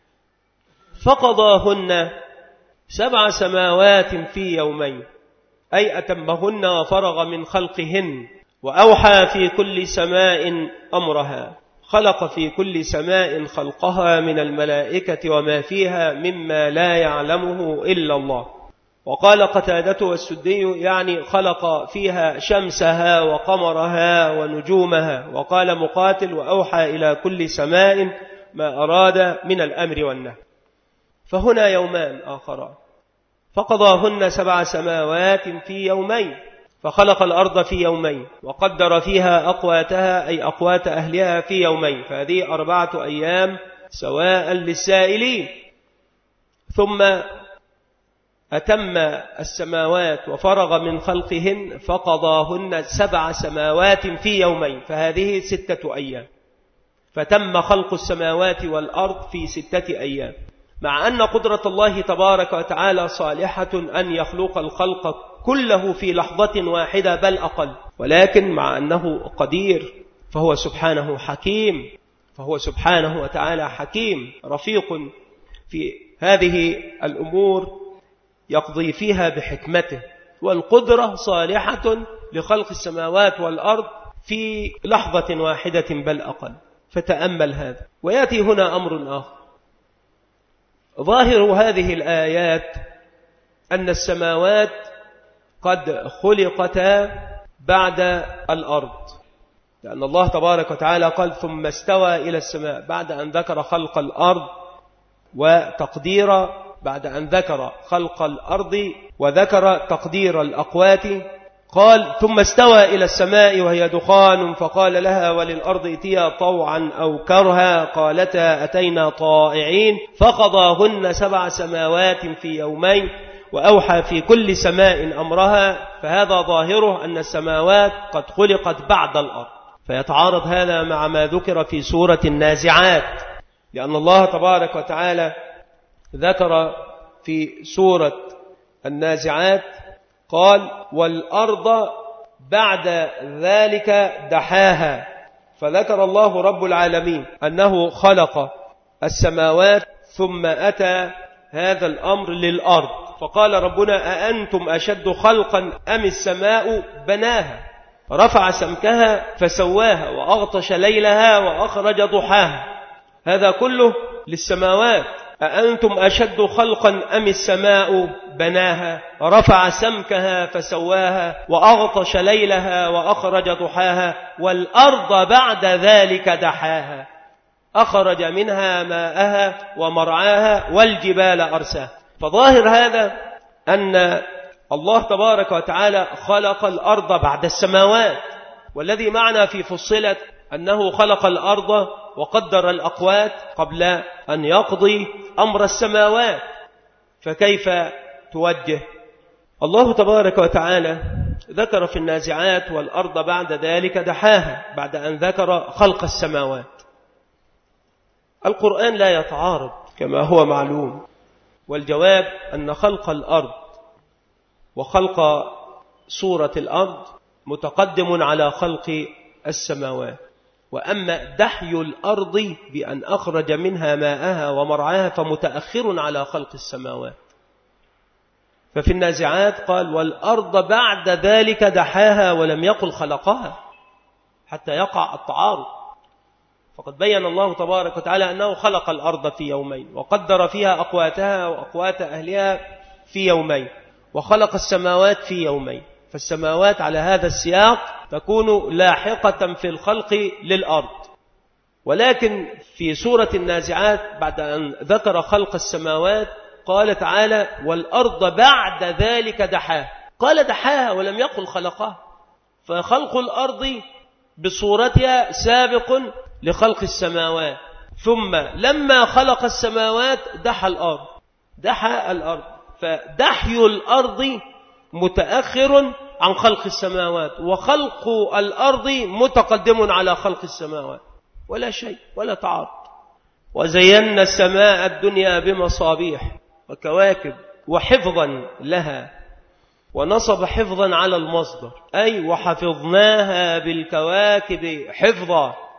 S2: فقضاهن 7 سماوات في يومين، أي أتمهن وفرغ من خلقهن، وأوحى في كل سماء أمرها، خلق في كل سماء خلقها من الملائكة وما فيها مما لا يعلمه إلا الله. وقال قتادة والسدي يعني خلق فيها شمسها وقمرها ونجومها. وقال مقاتل وأوحى إلى كل سماء ما أراد من الأمر والنهي. فهنا يومان آخران، فقضاهن 7 سماوات في يومين، فخلق الأرض في يومين وقدر فيها أقواتها أي أقوات أهلها في يومين، فهذه 4 أيام سواء للسائلين. ثم أتم السماوات وفرغ من خلقهن فقضاهن 7 سماوات في يومين، فهذه 6 أيام، فتم خلق السماوات والأرض في 6 أيام. مع أن قدرة الله تبارك وتعالى صالحة أن يخلق الخلق كله في لحظة واحدة بل أقل، ولكن مع أنه قدير فهو سبحانه حكيم، فهو سبحانه وتعالى حكيم رفيق في هذه الأمور يقضي فيها بحكمته، والقدرة صالحة لخلق السماوات والأرض في لحظة واحدة بل أقل. فتأمل هذا. ويأتي هنا أمر آخر، ظاهر هذه الآيات أن السماوات قد خلقتا بعد الأرض، لأن الله تبارك وتعالى قال ثم استوى إلى السماء بعد أن ذكر خلق الأرض وتقدير، بعد أن ذكر خلق الأرض وذكر تقدير الأقوات قال ثم استوى إلى السماء وهي دخان فقال لها وللأرض ائتيا طوعا أو كرها قالتا أتينا طائعين فقضاهن 7 سماوات في يومين وأوحى في كل سماء أمرها. فهذا ظاهره أن السماوات قد خلقت بعد الأرض، فيتعارض هذا مع ما ذكر في سورة النازعات، لأن الله تبارك وتعالى ذكر في سورة النازعات قال والأرض بعد ذلك دحاها، فذكر الله رب العالمين أنه خلق السماوات ثم أتى هذا الأمر للأرض، فقال ربنا أأنتم أشد خلقا أم السماء بناها رفع سمكها فسواها وأغطش ليلها وأخرج ضحاها. هذا كله للسماوات. أأنتم أشد خلقا أم السماء بناها رفع سمكها فسواها وأغطش ليلها وأخرج ضحاها والأرض بعد ذلك دحاها أخرج منها ماءها ومرعاها والجبال أرساها. فظاهر هذا أن الله تبارك وتعالى خلق الأرض بعد السماوات، والذي معنا في فصلت أنه خلق الأرض وقدر الأقوات قبل أن يقضي أمر السماوات، فكيف توجه؟ الله تبارك وتعالى ذكر في النازعات والأرض بعد ذلك دحاها بعد أن ذكر خلق السماوات. القرآن لا يتعارض كما هو معلوم، والجواب أن خلق الأرض وخلق صورة الأرض متقدم على خلق السماوات، وأما دحي الأرض بأن أخرج منها ماءها ومرعاها فمتأخر على خلق السماوات. ففي النازعات قال والأرض بعد ذلك دحاها ولم يقل خلقها حتى يقع التعارض، فقد بين الله تبارك وتعالى أنه خلق الأرض في يومين وقدر فيها أقواتها وأقوات أهلها في يومين، وخلق السماوات في يومين، فالسماوات على هذا السياق تكون لاحقة في الخلق للأرض. ولكن في سورة النازعات بعد أن ذكر خلق السماوات قال تعالى والأرض بعد ذلك دحاها، قال دحاها ولم يقل خلقها، فخلق الأرض بصورتها سابق لخلق السماوات، ثم لما خلق السماوات دحى الأرض، فدحي الأرض متأخر عن خلق السماوات، وخلق الأرض متقدم على خلق السماوات، ولا شيء ولا تعارض. وزينا السماء الدنيا بمصابيح وكواكب وحفظا لها، ونصب حفظا على المصدر أي وحفظناها بالكواكب حفظا،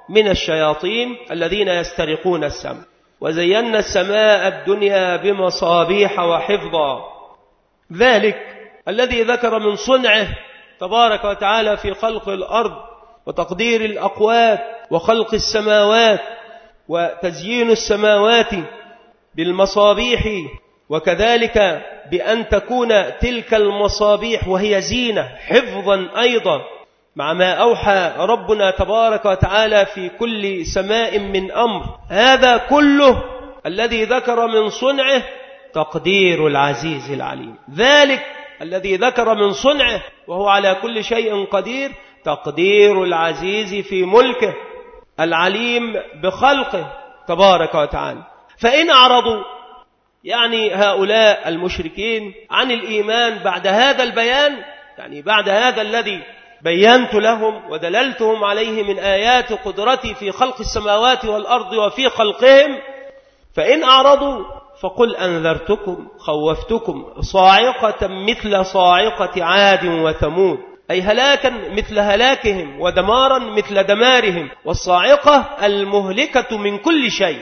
S2: من الشياطين الذين يسترقون السمع. وزينا السماء الدنيا بمصابيح وحفظا. ذلك الذي ذكر من صنعه تبارك وتعالى في خلق الأرض وتقدير الأقوات وخلق السماوات وتزيين السماوات بالمصابيح، وكذلك بأن تكون تلك المصابيح وهي زينة حفظا أيضا، مع ما أوحى ربنا تبارك وتعالى في كل سماء من أمر. هذا كله الذي ذكر من صنعه تقدير العزيز العليم. ذلك الذي ذكر من صنعه وهو على كل شيء قدير تقدير العزيز في ملكه العليم بخلقه تبارك وتعالى. فإن أعرضوا يعني هؤلاء المشركين عن الإيمان بعد هذا البيان، يعني بعد هذا الذي بينت لهم ودللتهم عليه من آيات قدرتي في خلق السماوات والأرض وفي خلقهم، فإن أعرضوا فقل أنذرتكم خوفتكم صاعقة مثل صاعقة عاد وثمود، أي هلاكا مثل هلاكهم ودمارا مثل دمارهم، والصاعقة المهلكة من كل شيء.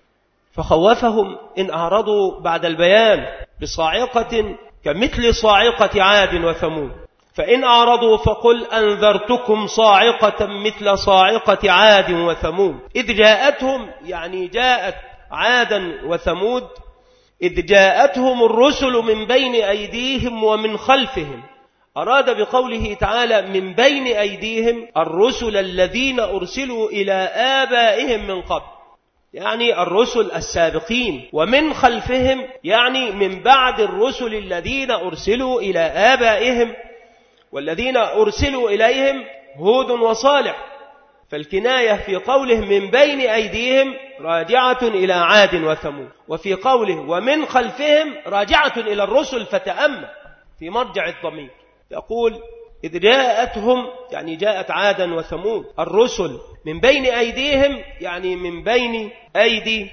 S2: فخوفهم إن أعرضوا بعد البيان بصاعقة كمثل صاعقة عاد وثمود. فإن أعرضوا فقل أنذرتكم صاعقة مثل صاعقة عاد وثمود إذ جاءتهم، يعني جاءت عادا وثمود إذ جاءتهم الرسل من بين أيديهم ومن خلفهم. أراد بقوله تعالى من بين أيديهم الرسل الذين أرسلوا إلى آبائهم من قبل، يعني الرسل السابقين، ومن خلفهم يعني من بعد الرسل الذين أرسلوا إلى آبائهم، والذين أرسلوا إليهم هود وصالح. فالكناية في قوله من بين أيديهم راجعة إلى عاد وثمود، وفي قوله ومن خلفهم راجعة إلى الرسل. فتأمل في مرجع الضمير، يقول إذ جاءتهم يعني جاءت عادا وثمود الرسل من بين أيديهم يعني من بين أيدي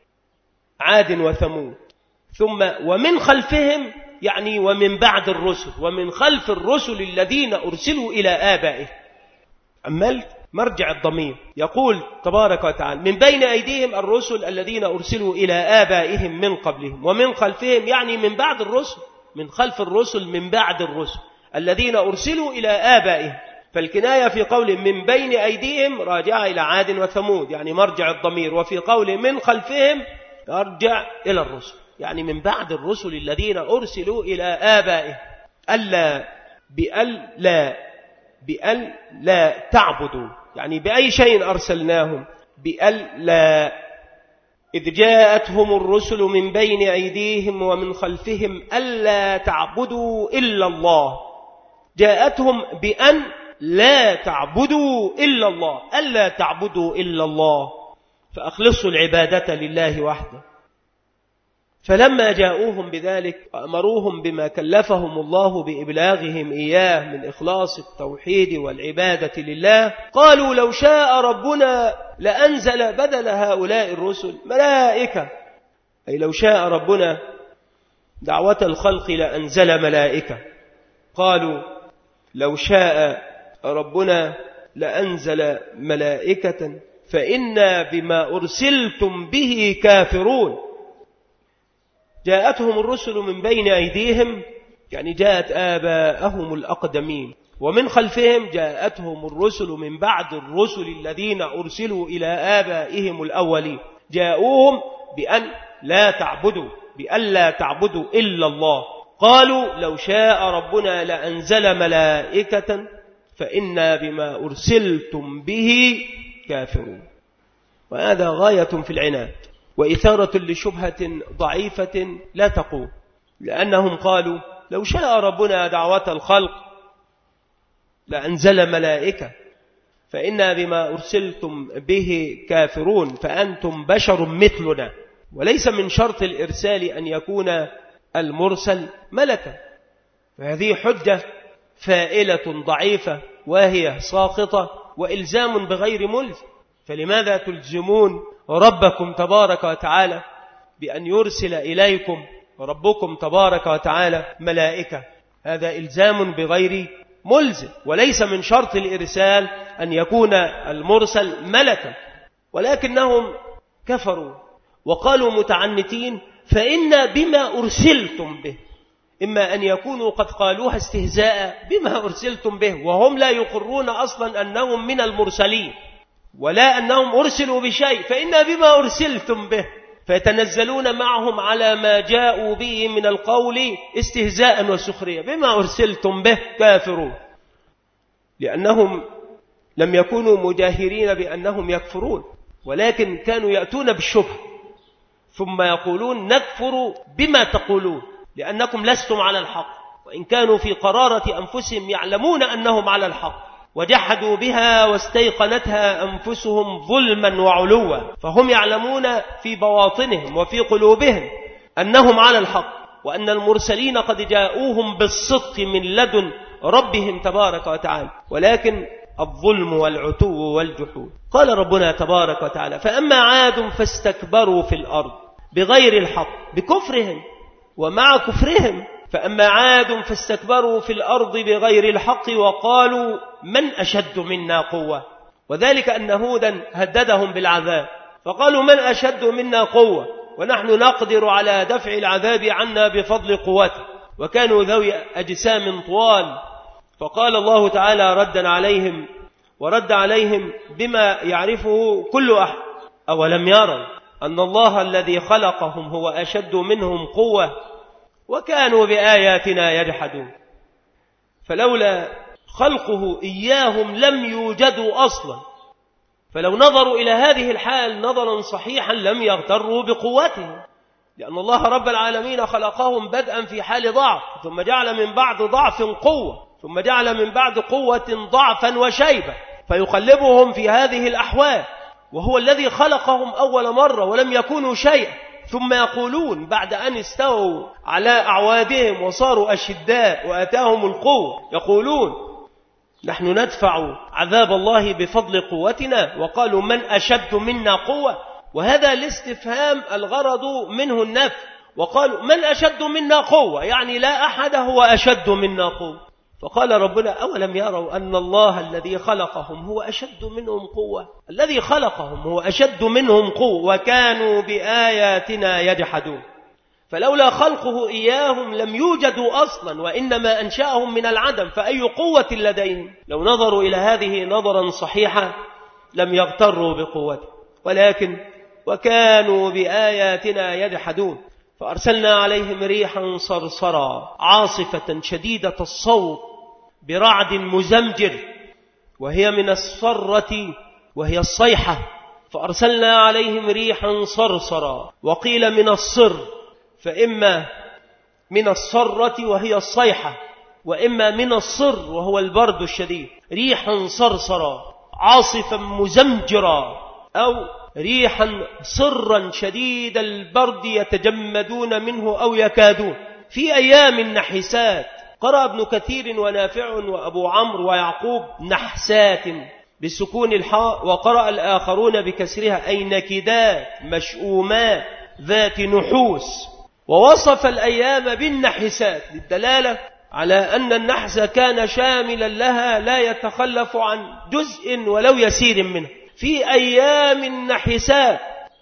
S2: عاد وثمود، ثم ومن خلفهم يعني ومن بعد الرسل ومن خلف الرسل الذين أرسلوا إلى آبائهم. أملت مرجع الضمير، يقول تبارك وتعالى من بين أيديهم الرسل الذين أرسلوا إلى آبائهم من قبلهم، ومن خلفهم يعني من بعد الرسل، من خلف الرسل من بعد الرسل الذين أرسلوا إلى آبائهم. فالكناية في قول من بين أيديهم راجع إلى عاد وثمود يعني مرجع الضمير، وفي قول من خلفهم يرجع إلى الرسل يعني من بعد الرسل الذين أرسلوا إلى آبائهم. ألا بألا تعبدوا يعني بأي شيء أرسلناهم، بألا إذ جاءتهم الرسل من بين أيديهم ومن خلفهم ألا تعبدوا إلا الله. جاءتهم بأن لا تعبدوا إلا الله، ألا تعبدوا إلا الله، فأخلصوا العبادة لله وحده. فلما جاءوهم بذلك وأمروهم بما كلفهم الله بإبلاغهم إياه من إخلاص التوحيد والعبادة لله، قالوا لو شاء ربنا لأنزل بدل هؤلاء الرسل ملائكة، أي لو شاء ربنا دعوة الخلق لأنزل ملائكة. قالوا لو شاء ربنا لأنزل ملائكة فإنا بما أرسلتم به كافرون. جاءتهم الرسل من بين أيديهم يعني جاءت آباءهم الأقدمين، ومن خلفهم جاءتهم الرسل من بعد الرسل الذين أرسلوا إلى آبائهم الأولين. جاءوهم بأن لا تعبدوا إلا الله. قالوا لو شاء ربنا لأنزل ملائكة فإنا بما أرسلتم به كافرون. وهذا غاية في العناد وإثارة لشبهة ضعيفة لا تقوم، لأنهم قالوا لو شاء ربنا دعوة الخلق لأنزل ملائكة فإنا بما أرسلتم به كافرون، فأنتم بشر مثلنا. وليس من شرط الإرسال أن يكون المرسل ملكا، فهذه حجة فائلة ضعيفة وهي ساقطة وإلزام بغير ملزم. فلماذا تلزمون ربكم تبارك وتعالى بأن يرسل إليكم ربكم تبارك وتعالى ملائكة؟ هذا إلزام بغير ملزم، وليس من شرط الإرسال أن يكون المرسل ملكا، ولكنهم كفروا وقالوا متعنتين فإنا بما أرسلتم به، إما أن يكونوا قد قالوها استهزاء بما أرسلتم به، وهم لا يقرون أصلا أنهم من المرسلين ولا أنهم أرسلوا بشيء، فإنا بما أرسلتم به، فيتنزلون معهم على ما جاءوا به من القول استهزاء وسخرية. بما أرسلتم به كافرون، لأنهم لم يكونوا مجاهرين بأنهم يكفرون، ولكن كانوا يأتون بالشبه ثم يقولون نكفر بما تقولون لأنكم لستم على الحق، وإن كانوا في قرارة أنفسهم يعلمون أنهم على الحق، وجحدوا بها واستيقنتها أنفسهم ظلما وعلوا، فهم يعلمون في بواطنهم وفي قلوبهم أنهم على الحق، وأن المرسلين قد جاءوهم بالصدق من لدن ربهم تبارك وتعالى، ولكن الظلم والعتو والجحود. قال ربنا تبارك وتعالى فأما عاد فاستكبروا في الأرض بغير الحق بكفرهم ومع كفرهم، فأما عاد فاستكبروا في الأرض بغير الحق وقالوا من أشد منا قوة، وذلك أن هودا هددهم بالعذاب فقالوا من أشد منا قوة ونحن نقدر على دفع العذاب عنا بفضل قوته، وكانوا ذوي أجسام طوال. فقال الله تعالى ردا عليهم ورد عليهم بما يعرفه كل أحد أولم يروا أن الله الذي خلقهم هو أشد منهم قوة وكانوا بآياتنا يجحدون. فلولا خلقه إياهم لم يوجدوا أصلا، فلو نظروا إلى هذه الحال نظرا صحيحا لم يغتروا بقوتهم، لأن الله رب العالمين خلقهم بدءا في حال ضعف، ثم جعل من بعد ضعف قوة، ثم جعل من بعد قوة ضعفا وشيبة، فيقلبهم في هذه الأحوال، وهو الذي خلقهم أول مرة ولم يكونوا شيئا، ثم يقولون بعد أن استووا على أعوادهم وصاروا أشداء وأتاهم القوة يقولون نحن ندفع عذاب الله بفضل قوتنا، وقالوا من أشد منا قوة، وهذا الاستفهام الغرض منه النفي، وقالوا من أشد منا قوة يعني لا أحد هو أشد منا قوة. فقال ربنا أولم يروا أن الله الذي خلقهم هو أشد منهم قوة، الذي خلقهم هو أشد منهم قوة وكانوا بآياتنا يجحدون. فلولا خلقه إياهم لم يوجدوا أصلا، وإنما أنشأهم من العدم، فأي قوة لديهم؟ لو نظروا إلى هذه نظرا صحيحا لم يغتروا بقوته، ولكن وكانوا بآياتنا يجحدون. فأرسلنا عليهم ريحا صرصرا عاصفة شديدة الصوت برعد مزمجر، وهي من الصرة وهي الصيحة، فأرسلنا عليهم ريحا صرصرا، وقيل من الصر، فإما من الصرة وهي الصيحة، وإما من الصر وهو البرد الشديد. ريحا صرصرا عاصفا مزمجرا، أو ريحا صرا شديد البرد يتجمدون منه أو يكادون في أيام نحسات. قرأ ابن كثير ونافع وأبو عمرو ويعقوب نحسات بسكون الحاء، وقرأ الآخرون بكسرها أي نكدات مشؤومات ذات نحوس، ووصف الأيام بالنحسات للدلالة على أن النحس كان شاملا لها لا يتخلف عن جزء ولو يسير منه. في أيام نحسات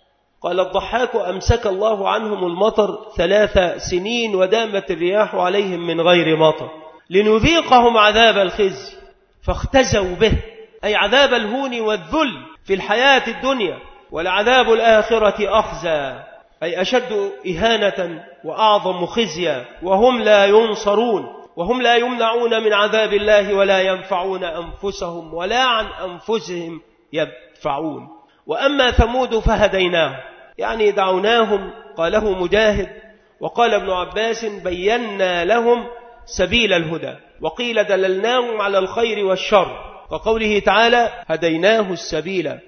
S2: قال الضحاك أمسك الله عنهم المطر 3 سنين ودامت الرياح عليهم من غير مطر لنذيقهم عذاب الخزي فاختزوا به، أي عذاب الهون والذل في الحياة الدنيا، والعذاب الآخرة أخزى أي أشد إهانة وأعظم خزيا، وهم لا ينصرون، وهم لا يمنعون من عذاب الله ولا ينفعون أنفسهم ولا عن أنفسهم يدفعون. وأما ثمود فهديناهم يعني دعوناهم، قاله مجاهد، وقال ابن عباس بينا لهم سبيل الهدى، وقيل دللناهم على الخير والشر، وقوله تعالى هديناه السبيل.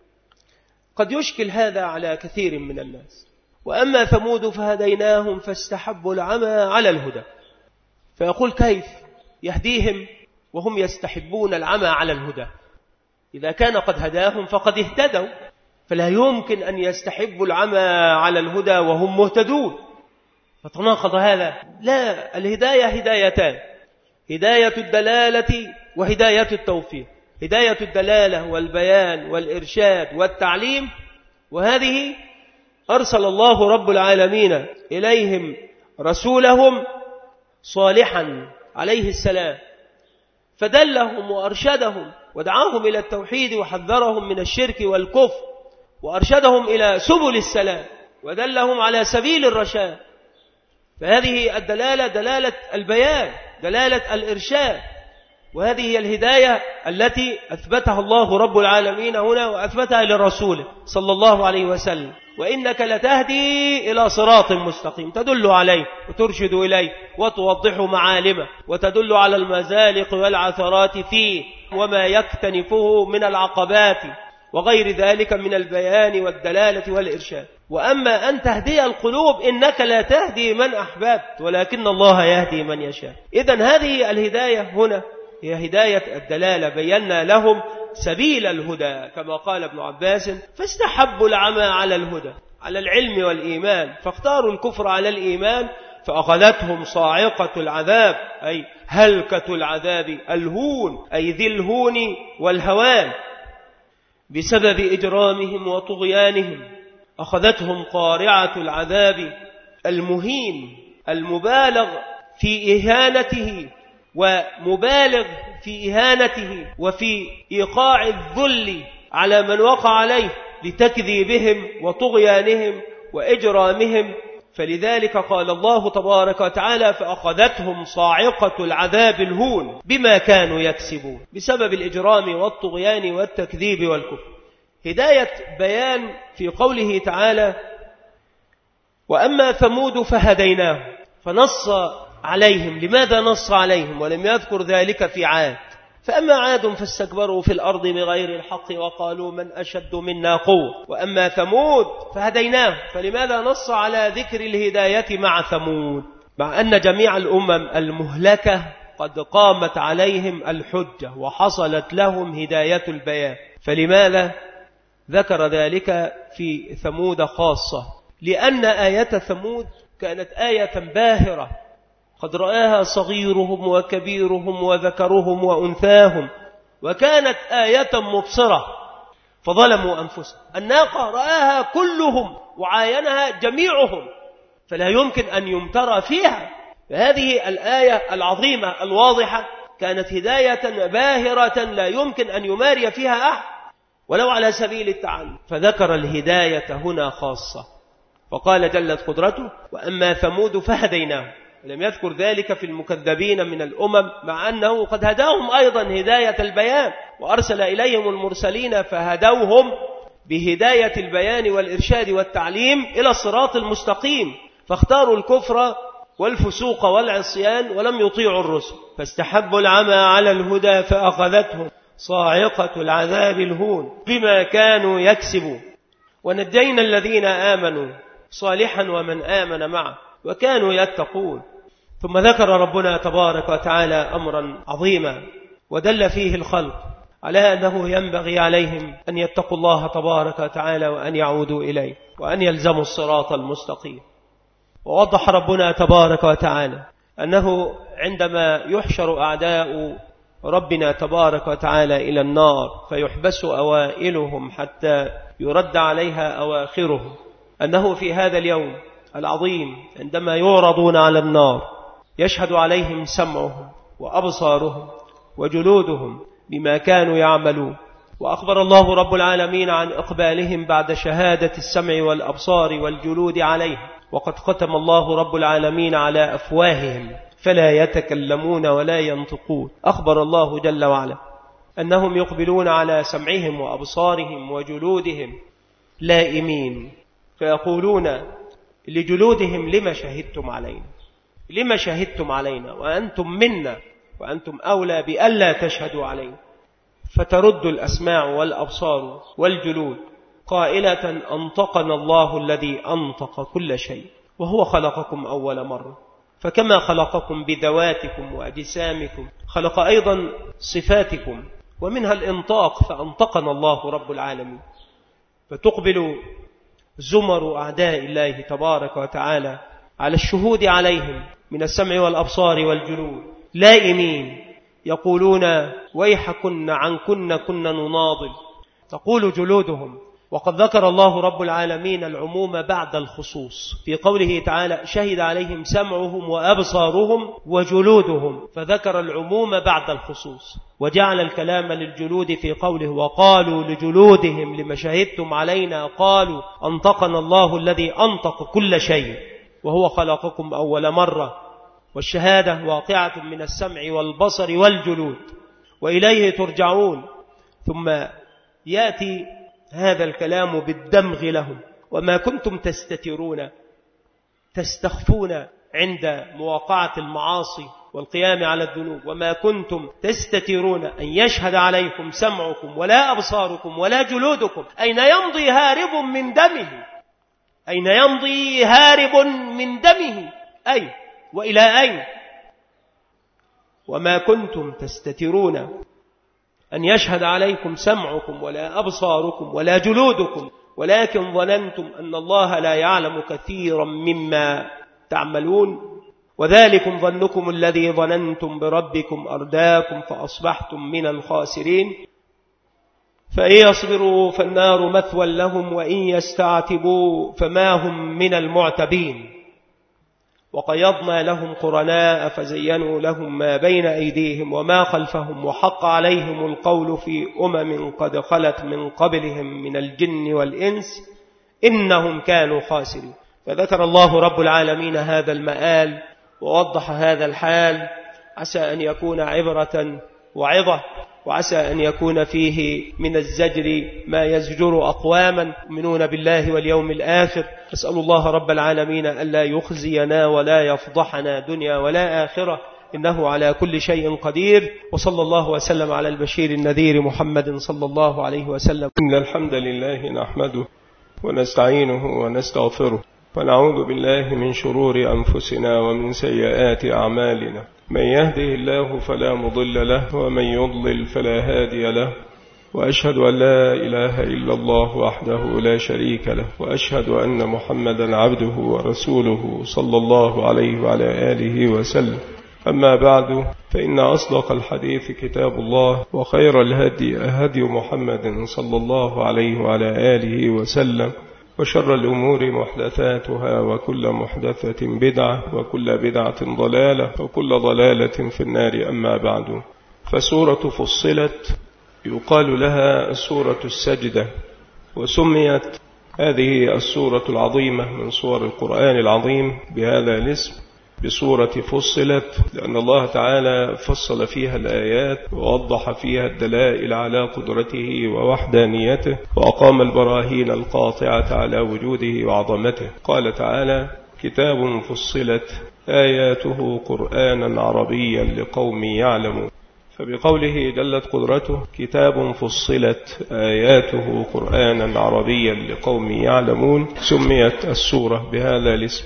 S2: قد يشكل هذا على كثير من الناس. وأما ثمود فهديناهم فاستحبوا العمى على الهدى، فيقول كيف يهديهم وهم يستحبون العمى على الهدى؟ إذا كان قد هداهم فقد اهتدوا، فلا يمكن أن يستحبوا العمى على الهدى وهم مهتدون، فتناقض هذا. لا، الهداية هدايتان، هداية الدلالة وهداية التوفيق. هداية الدلالة والبيان والإرشاد والتعليم، وهذه أرسل الله رب العالمين إليهم رسولهم صالحا عليه السلام، فدلهم وأرشدهم ودعاهم إلى التوحيد وحذرهم من الشرك والكفر، وأرشدهم إلى سبل السلام ودلهم على سبيل الرشاد. فهذه الدلالة دلالة البيان، دلالة الإرشاد، وهذه هي الهداية التي أثبتها الله رب العالمين هنا وأثبتها لرسوله صلى الله عليه وسلم. وإنك لتهدي إلى صراط مستقيم، تدل عليه وترشد إليه وتوضح معالمه وتدل على المزالق والعثرات فيه وما يكتنفه من العقبات وغير ذلك من البيان والدلالة والإرشاد. وأما أن تهدي القلوب إنك لا تهدي من أحببت ولكن الله يهدي من يشاء. إذن هذه الهداية هنا هي هداية الدلالة، بينا لهم سبيل الهدى كما قال ابن عباس: فاستحبوا العمى على الهدى، على العلم والإيمان، فاختاروا الكفر على الإيمان فأخذتهم صاعقة العذاب، أي هلكة العذاب الهون، أي ذي الهون والهوان، بسبب إجرامهم وطغيانهم. أخذتهم قارعة العذاب المهين المبالغ في إهانته ومبالغ في إهانته وفي إيقاع الذل على من وقع عليه لتكذيبهم وطغيانهم وإجرامهم. فلذلك قال الله تبارك وتعالى: فأخذتهم صاعقة العذاب الهون بما كانوا يكسبون، بسبب الإجرام والطغيان والتكذيب والكفر. هداية بيان في قوله تعالى: وأما ثمود فهديناه، فنص عليهم. لماذا نص عليهم ولم يذكر ذلك في عاد؟ فأما عاد فاستكبروا في الأرض بغير الحق وقالوا من أشد منا قوة، وأما ثمود فهديناه. فلماذا نص على ذكر الهداية مع ثمود، مع أن جميع الأمم المهلكة قد قامت عليهم الحجة وحصلت لهم هداية البيان؟ فلماذا ذكر ذلك في ثمود خاصة؟ لأن آية ثمود كانت آية باهرة قد رآها صغيرهم وكبيرهم وذكرهم وأنثاهم، وكانت آية مبصرة فظلموا أنفسهم. الناقة رآها كلهم وعاينها جميعهم، فلا يمكن أن يمترى فيها. فهذه الآية العظيمة الواضحة كانت هداية باهرة لا يمكن أن يماري فيها أحد ولو على سبيل التعلم، فذكر الهداية هنا خاصة، فقال جلت قدرته: وأما ثمود فهديناه. لم يذكر ذلك في المكذبين من الأمم، مع أنه قد هداهم أيضا هداية البيان، وأرسل إليهم المرسلين فهدوهم بهداية البيان والإرشاد والتعليم إلى الصراط المستقيم، فاختاروا الكفر والفسوق والعصيان ولم يطيعوا الرسل، فاستحبوا العمى على الهدى فأخذتهم صاعقة العذاب الهون بما كانوا يكسبون. ونجينا الذين آمنوا صالحا ومن آمن معه وكانوا يتقون. ثم ذكر ربنا تبارك وتعالى أمرا عظيما ودل فيه الخلق على أنه ينبغي عليهم أن يتقوا الله تبارك وتعالى وأن يعودوا إليه وأن يلزموا الصراط المستقيم. ووضح ربنا تبارك وتعالى أنه عندما يحشر أعداء ربنا تبارك وتعالى إلى النار فيحبس أوائلهم حتى يرد عليها أواخرهم، أنه في هذا اليوم العظيم عندما يعرضون على النار يشهد عليهم سمعهم وأبصارهم وجلودهم بما كانوا يعملون. وأخبر الله رب العالمين عن إقبالهم بعد شهادة السمع والأبصار والجلود عليهم، وقد ختم الله رب العالمين على أفواههم فلا يتكلمون ولا ينطقون. أخبر الله جل وعلا أنهم يقبلون على سمعهم وأبصارهم وجلودهم لائمين، فيقولون لجلودهم: لما شهدتم علينا؟ لما شهدتم علينا وأنتم منا وأنتم أولى بألا تشهدوا علينا؟ فترد الأسماع والأبصار والجلود قائلة: أنطقنا الله الذي أنطق كل شيء وهو خلقكم أول مرة، فكما خلقكم بذواتكم وأجسامكم خلق أيضا صفاتكم، ومنها الإنطاق، فأنطقنا الله رب العالمين. فتقبل زمر أعداء الله تبارك وتعالى على الشهود عليهم من السمع والأبصار والجلود، لائمين يقولون ويحكن عنكن كنا نناضل. تقول جلودهم. وقد ذكر الله رب العالمين العموم بعد الخصوص في قوله تعالى شهد عليهم سمعهم وأبصارهم وجلودهم، فذكر العموم بعد الخصوص، وجعل الكلام للجلود في قوله وقالوا لجلودهم لما شهدتم علينا قالوا أنطقنا الله الذي أنطق كل شيء وهو خلقكم أول مرة، والشهادة واقعة من السمع والبصر والجلود وإليه ترجعون. ثم يأتي هذا الكلام بالدمغ لهم. وما كنتم تستترون تستخفون عند مواقعة المعاصي والقيام على الذنوب، وما كنتم تستترون أن يشهد عليكم سمعكم ولا أبصاركم ولا جلودكم. أين يمضي هارب من دمه؟ أين يمضي هارب من دمه؟ أي وإلى أين؟ وما كنتم تستترون أن يشهد عليكم سمعكم ولا أبصاركم ولا جلودكم ولكن ظننتم أن الله لا يعلم كثيرا مما تعملون، وذلكم ظنكم الذي ظننتم بربكم أرداكم فأصبحتم من الخاسرين. فإن يصبروا فالنار مثوى لهم وإن يستعتبوا فما هم من المعتبين. وقيضنا لهم قرناء فزينوا لهم ما بين أيديهم وما خلفهم وحق عليهم القول في قد خلت من قبلهم من الجن والإنس إنهم كانوا خاسرين. فذكر الله رب العالمين هذا المآل ووضح هذا الحال، عسى أن يكون عبرة وعظة، وعسى أن يكون فيه من الزجر ما يزجر أقواما يؤمنون بالله واليوم الآخر. أسأل الله رب العالمين ألا يخزينا ولا يفضحنا دنيا ولا آخرة، إنه على كل شيء قدير. وصلى الله وسلم على البشير النذير محمد صلى الله عليه وسلم.
S1: إن الحمد لله نحمده ونستعينه ونستغفره ونعوذ بالله من شرور أنفسنا ومن سيئات أعمالنا. من يهده الله فلا مضل له ومن يضلل فلا هادي له، وأشهد أن لا إله إلا الله وحده لا شريك له، وأشهد أن محمدا عبده ورسوله صلى الله عليه وعلى آله وسلم. أما بعد، فإن أصدق الحديث كتاب الله، وخير الهدي هدي محمد صلى الله عليه وعلى آله وسلم، وشر الأمور محدثاتها وكل محدثة بدعة وكل بدعة ضلالة وكل ضلالة في النار. أما بعد، فسورة فصلت يقال لها سورة السجدة، وسميت هذه السورة العظيمة من سور القرآن العظيم بهذا الاسم بسورة فصلت، لأن الله تعالى فصل فيها الآيات ووضح فيها الدلائل على قدرته ووحدانيته، وأقام البراهين القاطعة على وجوده وعظمته. قال تعالى: كتاب فصلت آياته قرآنا عربيا لقوم يعلمون. فبقوله جلت قدرته كتاب فصلت آياته قرآنا عربيا لقوم يعلمون سميت السورة بهذا الاسم.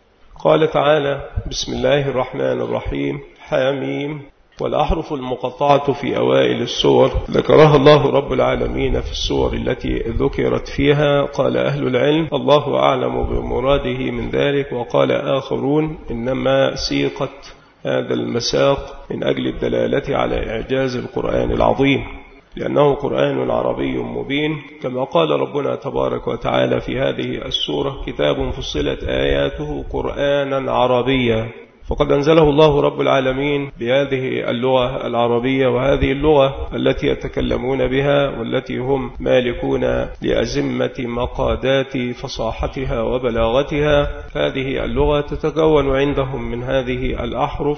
S1: قال تعالى: بسم الله الرحمن الرحيم، حاميم. والأحرف المقطعة في أوائل السور ذكرها الله رب العالمين في السور التي ذكرت فيها. قال أهل العلم: الله أعلم بمراده من ذلك، وقال آخرون: إنما سيقت هذا المساق من أجل الدلالة على إعجاز القرآن العظيم، لأنه قرآن عربي مبين، كما قال ربنا تبارك وتعالى في هذه السورة: كتاب فصلت آياته قرآنا عربيا. فقد أنزله الله رب العالمين بهذه اللغة العربية، وهذه اللغة التي يتكلمون بها والتي هم مالكون لأزمة مقادات فصاحتها وبلاغتها. هذه اللغة تتكون عندهم من هذه الأحرف،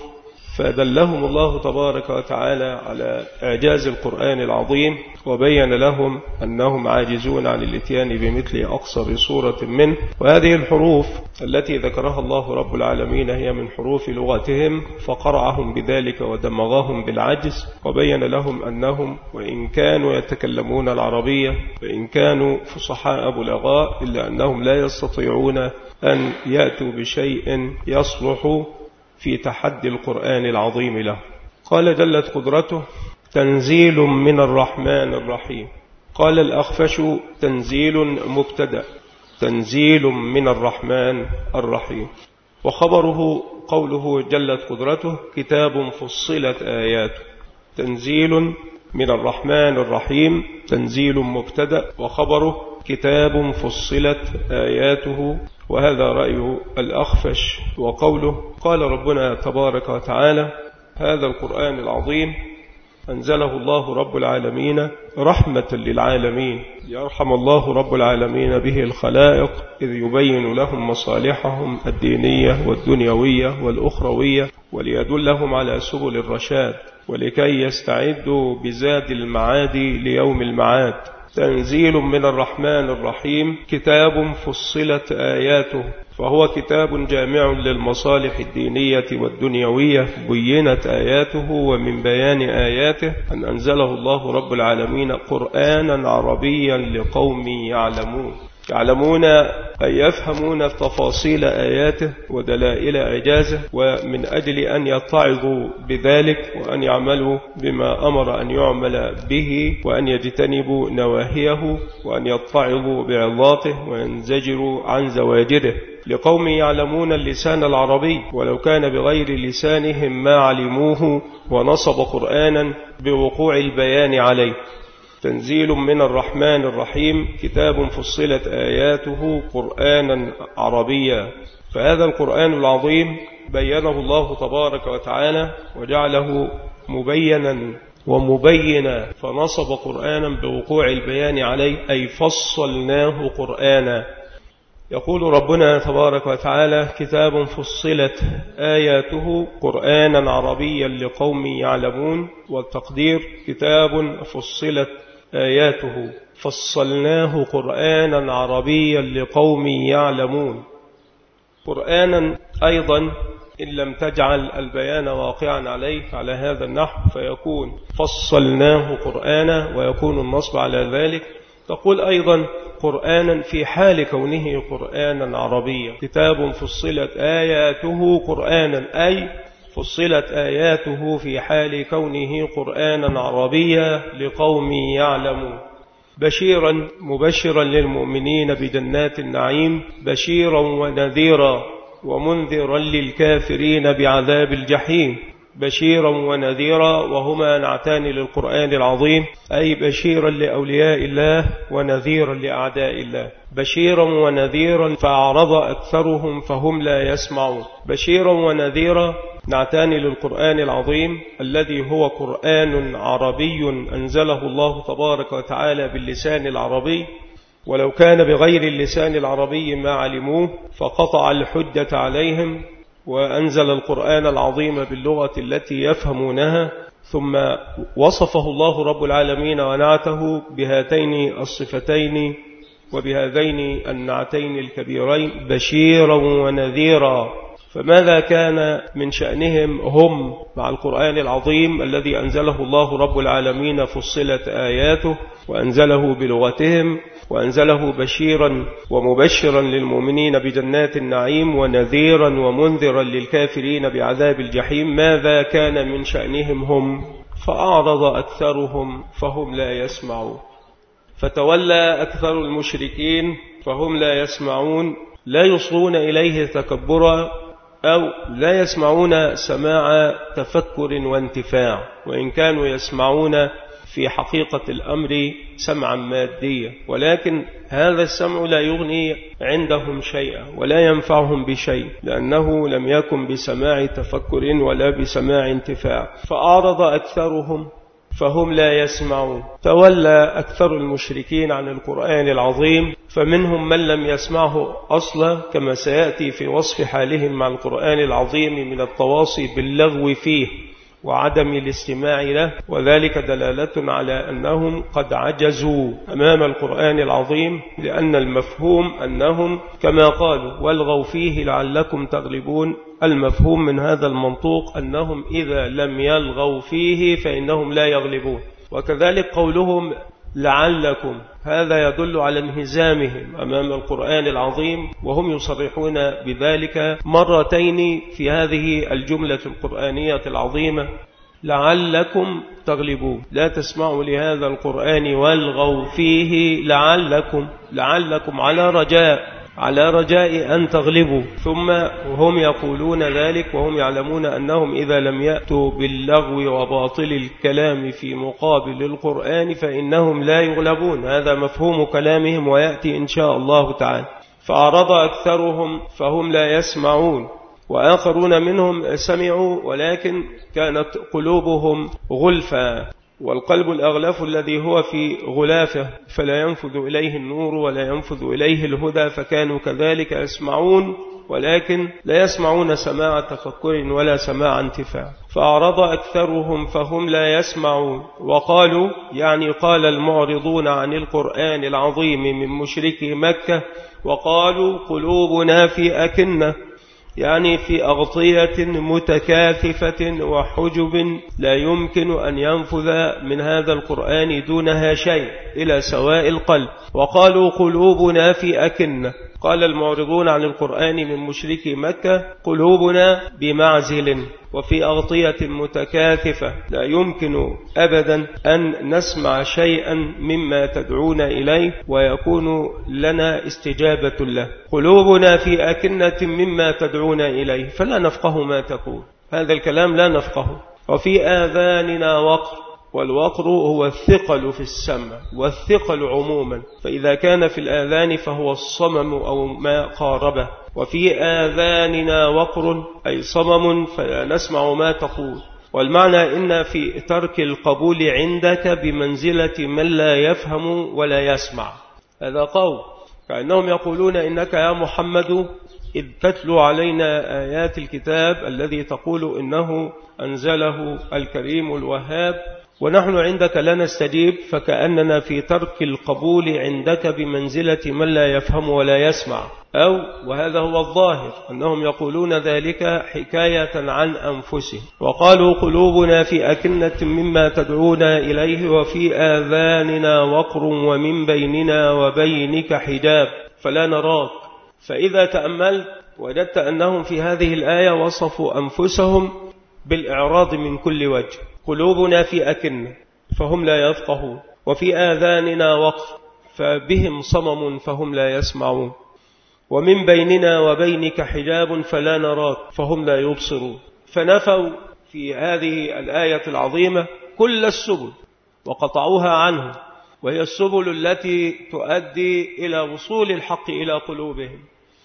S1: فدلهم الله تبارك وتعالى على إعجاز القرآن العظيم، وبين لهم أنهم عاجزون عن الاتيان بمثل أقصر سورة منه. وهذه الحروف التي ذكرها الله رب العالمين هي من حروف لغتهم، فقرعهم بذلك ودمغهم بالعجز، وبين لهم أنهم وإن كانوا يتكلمون العربية وإن كانوا فصحاء بلغاء، إلا أنهم لا يستطيعون أن يأتوا بشيء يصلح في تحدي القرآن العظيم له. قال جلت قدرته: تنزيل من الرحمن الرحيم. قال الأخفش: تنزيل مبتدأ، تنزيل من الرحمن الرحيم. وخبره قوله جلت قدرته كتاب فصلت آياته. تنزيل من الرحمن الرحيم، تنزيل مبتدأ وخبره كتاب فصلت آياته، وهذا رأي الأخفش. وقوله قال ربنا تبارك وتعالى هذا القرآن العظيم أنزله الله رب العالمين رحمة للعالمين، يرحم الله رب العالمين به الخلائق إذ يبين لهم مصالحهم الدينية والدنيوية والأخروية، وليدلهم على سبل الرشاد، ولكي يستعدوا بزاد المعاد ليوم المعاد. تنزيل من الرحمن الرحيم كتاب فصلت آياته، فهو كتاب جامع للمصالح الدينية والدنيوية بينت آياته، ومن بيان آياته أن أنزله الله رب العالمين قرآنا عربيا لقوم يعلمون أن يفهمون تفاصيل آياته ودلائل إعجازه، ومن أجل أن يتعظوا بذلك وأن يعملوا بما أمر أن يعمل به، وأن يجتنبوا نواهيه، وأن يتعظوا بعظاته وينزجروا عن زواجره، لقوم يعلمون اللسان العربي، ولو كان بغير لسانهم ما علموه، ونصب قرآنا بوقوع البيان عليه. تنزيل من الرحمن الرحيم كتاب فصلت آياته قرآنا عربيا، فهذا القرآن العظيم بينه الله تبارك وتعالى وجعله مبينا ومبينا، فنصب قرآنا بوقوع البيان عليه، أي فصلناه قرآنا. يقول ربنا تبارك وتعالى كتاب فصلت آياته قرآنا عربيا لقوم يعلمون، والتقدير كتاب فصلت آياته فصلناه قرآنا عربيا لقوم يعلمون. قرآنا أيضا إن لم تجعل البيان واقعا عليه على هذا النحو فيكون فصلناه قرآنا ويكون النصب على ذلك. تقول أيضا قرآنا في حال كونه قرآنا عربيا، كتاب فصلت آياته قرآنا، أي فصلت آياته في حال كونه قرآنا عربيا لقوم يعلمون، بشيرا مبشرا للمؤمنين بجنات النعيم، بشيرا ونذيرا ومنذرا للكافرين بعذاب الجحيم. بشيرا ونذيرا وهما نعتان للقرآن العظيم، أي بشيرا لأولياء الله ونذيرا لأعداء الله. بشيرا ونذيرا فأعرض أكثرهم فهم لا يسمعون. بشيرا ونذيرا نعتان للقرآن العظيم الذي هو قرآن عربي أنزله الله تبارك وتعالى باللسان العربي، ولو كان بغير اللسان العربي ما علموه، فقطع الحجة عليهم وأنزل القرآن العظيم باللغة التي يفهمونها. ثم وصفه الله رب العالمين ونعته بهاتين الصفتين وبهذين النعتين الكبيرين بشيرا ونذيرا. فماذا كان من شأنهم هم مع القرآن العظيم الذي أنزله الله رب العالمين فصلت آياته، وأنزله بلغتهم، وأنزله بشيرا ومبشرا للمؤمنين بجنات النعيم، ونذيرا ومنذرا للكافرين بعذاب الجحيم؟ ماذا كان من شأنهم هم؟ فأعرض أكثرهم فهم لا يسمعون. فتولى أكثر المشركين فهم لا يسمعون، لا يصغون إليه تكبرا، أو لا يسمعون سماع تفكر وانتفاع، وإن كانوا يسمعون في حقيقة الأمر سمعا ماديا، ولكن هذا السمع لا يغني عندهم شيئا ولا ينفعهم بشيء، لأنه لم يكن بسماع تفكر ولا بسماع انتفاع. فأعرض أكثرهم فهم لا يسمعون. تولى أكثر المشركين عن القرآن العظيم، فمنهم من لم يسمعه أصلا، كما سيأتي في وصف حالهم مع القرآن العظيم من التواصي باللغو فيه وعدم الاستماع له، وذلك دلالة على أنهم قد عجزوا أمام القرآن العظيم، لأن المفهوم أنهم كما قالوا والغوا فيه لعلكم تغلبون. المفهوم من هذا المنطوق أنهم إذا لم يلغوا فيه فإنهم لا يغلبون. وكذلك قولهم لعلكم، هذا يدل على انهزامهم أمام القرآن العظيم، وهم يصرحون بذلك مرتين في هذه الجملة القرآنية العظيمة: لعلكم تغلبون، لا تسمعوا لهذا القرآن والغوا فيه لعلكم على رجاء
S2: على رجاء أن تغلبوا. ثم وهم يقولون ذلك وهم يعلمون أنهم إذا لم يأتوا باللغو وباطل الكلام في مقابل القرآن فإنهم لا يغلبون. هذا مفهوم كلامهم ويأتي إن شاء الله تعالى. فأعرض أكثرهم فهم لا يسمعون، وآخرون منهم سمعوا ولكن كانت قلوبهم غلفا، والقلب الأغلف الذي هو في غلافه فلا ينفذ إليه النور ولا ينفذ إليه الهدى، فكانوا كذلك يسمعون ولكن لا يسمعون سماع تفكر ولا سماع انتفاع. فأعرض أكثرهم فهم لا يسمعون. وقالوا يعني قال المعرضون عن القرآن العظيم من مشركي مكة، وقالوا قلوبنا في أكنة، يعني في أغطية متكاثفة وحجب لا يمكن أن ينفذ من هذا القرآن دونها شيء إلى سواء القلب. وقالوا قلوبنا في أكنة، قال المعرضون عن القرآن من مشركي مكة قلوبنا بمعزل وفي أغطية متكاثفة لا يمكن أبدا أن نسمع شيئا مما تدعون إليه ويكون لنا استجابة له. قلوبنا في أكنة مما تدعون إليه فلا نفقه ما تقول، هذا الكلام لا نفقه. وفي آذاننا وقر، والوقر هو الثقل في السمع والثقل عموما، فإذا كان في الآذان فهو الصمم أو ما قاربه. وفي آذاننا وقر أي صمم فلا نسمع ما تقول. والمعنى إن في ترك القبول عندك بمنزلة من لا يفهم ولا يسمع. هذا قول كأنهم يقولون إنك يا محمد إذ تتلو علينا آيات الكتاب الذي تقول إنه أنزله الكريم الوهاب ونحن عندك لا نستجيب، فكأننا في ترك القبول عندك بمنزلة من لا يفهم ولا يسمع. أو وهذا هو الظاهر أنهم يقولون ذلك حكاية عن أنفسهم. وقالوا قلوبنا في أكنة مما تدعونا إليه وفي آذاننا وقر ومن بيننا وبينك حجاب فلا نراك. فإذا تأملت وجدت أنهم في هذه الآية وصفوا أنفسهم بالإعراض من كل وجه. قلوبنا في أكنة فهم لا يفقهون، وفي آذاننا وقر فبهم صمم فهم لا يسمعون، ومن بيننا وبينك حجاب فلا نراك فهم لا يبصرون. فنفوا في هذه الآية العظيمة كل السبل وقطعوها عنه، وهي السبل التي تؤدي إلى وصول الحق إلى قلوبهم،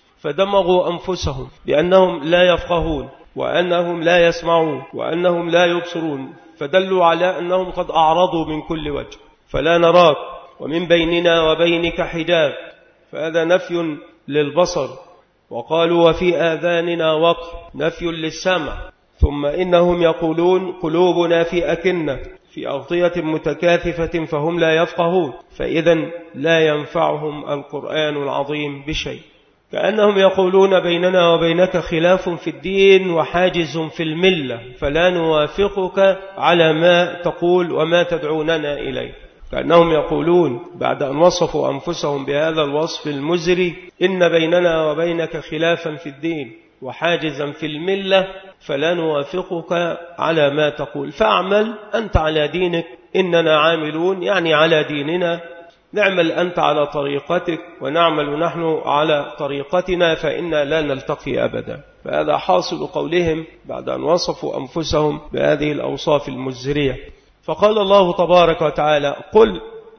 S2: فدمغوا أنفسهم بأنهم لا يفقهون وأنهم لا يسمعون وأنهم لا يبصرون، فدلوا على أنهم قد أعرضوا من كل وجه. فلا نراك ومن بيننا وبينك حجاب، فهذا نفي للبصر. وقالوا وفي آذاننا وقر، نفي للسمع. ثم إنهم يقولون قلوبنا في أكنة في أغطية متكاثفة فهم لا يفقهون، فإذا لا ينفعهم القرآن العظيم بشيء. كأنهم يقولون بيننا وبينك خلاف في الدين وحاجز في الملة، فلا نوافقك على ما تقول وما تدعوننا إليه. كأنهم يقولون بعد أن وصفوا أنفسهم بهذا الوصف المزري إن بيننا وبينك خلافا في الدين وحاجزا في الملة فلا نوافقك على ما تقول، فاعمل أنت على دينك إننا عاملون، يعني على ديننا، نعمل أنت على طريقتك ونعمل نحن على طريقتنا فإنا لا نلتقي أبدا. فهذا حاصل قولهم بعد أن وصفوا أنفسهم بهذه الأوصاف المزرية. فقال الله تبارك وتعالى قل،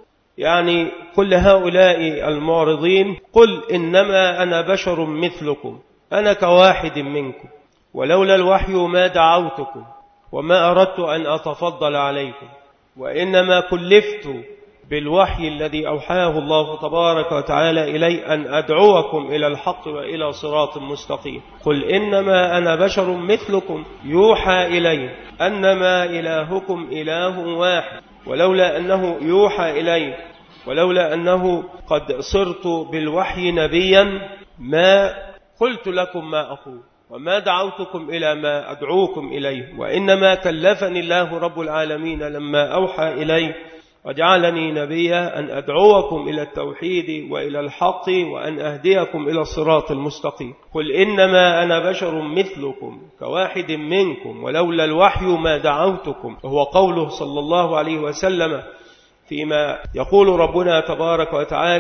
S2: يعني كل هؤلاء المعرضين، قل إنما أنا بشر مثلكم، أنا كواحد منكم، ولولا الوحي ما دعوتكم وما أردت أن أتفضل عليكم، وإنما كلفت بالوحي الذي أوحاه الله تبارك وتعالى إلي أن أدعوكم إلى الحق وإلى صراط مستقيم. قل إنما أنا بشر مثلكم يوحى إلي أنما إلهكم إله واحد، ولولا أنه يوحى إلي ولولا أنه قد صرت بالوحي نبيا ما قلت لكم ما أقول وما دعوتكم إلى ما أدعوكم إليه، وإنما كلفني الله رب العالمين لما أوحى إلي وجعلني نبيا أن أدعوكم إلى التوحيد وإلى الحق وأن أهديكم إلى الصراط المستقيم. قل إنما أنا بشر مثلكم كواحد منكم ولولا الوحي ما دعوتكم. وهو قوله صلى الله عليه وسلم فيما يقول ربنا تبارك وتعالى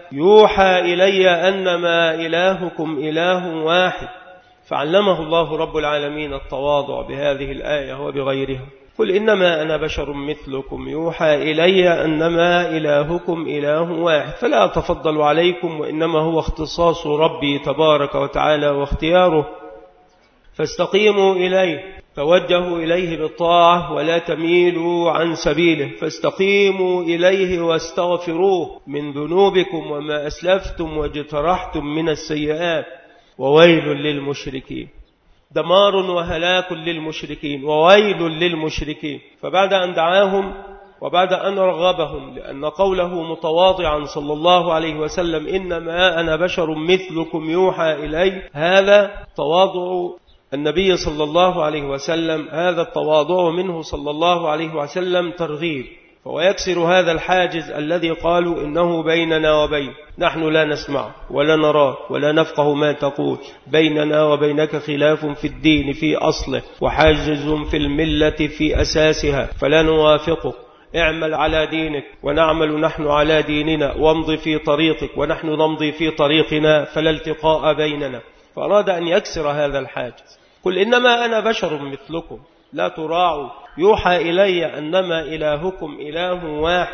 S2: يوحى إلي أنما إلهكم إله واحد. فعلمه الله رب العالمين التواضع بهذه الآية وبغيرها. قل إنما أنا بشر مثلكم يوحى إلي أنما إلهكم إله واحد فلا أتفضل عليكم وإنما هو اختصاص ربي تبارك وتعالى واختياره، فاستقيموا إليه، توجهوا إليه بالطاعة ولا تميلوا عن سبيله، فاستقيموا إليه واستغفروه من ذنوبكم وما أسلفتم واجترحتم من السيئات، وويل للمشركين. دمار وهلاك للمشركين وويل للمشركين. فبعد أن دعاهم وبعد أن رغبهم، لأن قوله متواضعا صلى الله عليه وسلم إنما أنا بشر مثلكم يوحى إلي، هذا تواضع النبي صلى الله عليه وسلم، هذا التواضع منه صلى الله عليه وسلم ترغيب، فهو يكسر هذا الحاجز الذي قالوا إنه بيننا وبين، نحن لا نسمع ولا نرى ولا نفقه ما تقول، بيننا وبينك خلاف في الدين في أصله وحاجز في الملة في أساسها فلا نوافقك، اعمل على دينك ونعمل نحن على ديننا، وامضي في طريقك ونحن نمضي في طريقنا، فلا التقاء بيننا. فأراد أن يكسر هذا الحاجز. قل إنما أنا بشر مثلكم لا تراعوا، يوحى إلي أنما إلهكم إله واحد.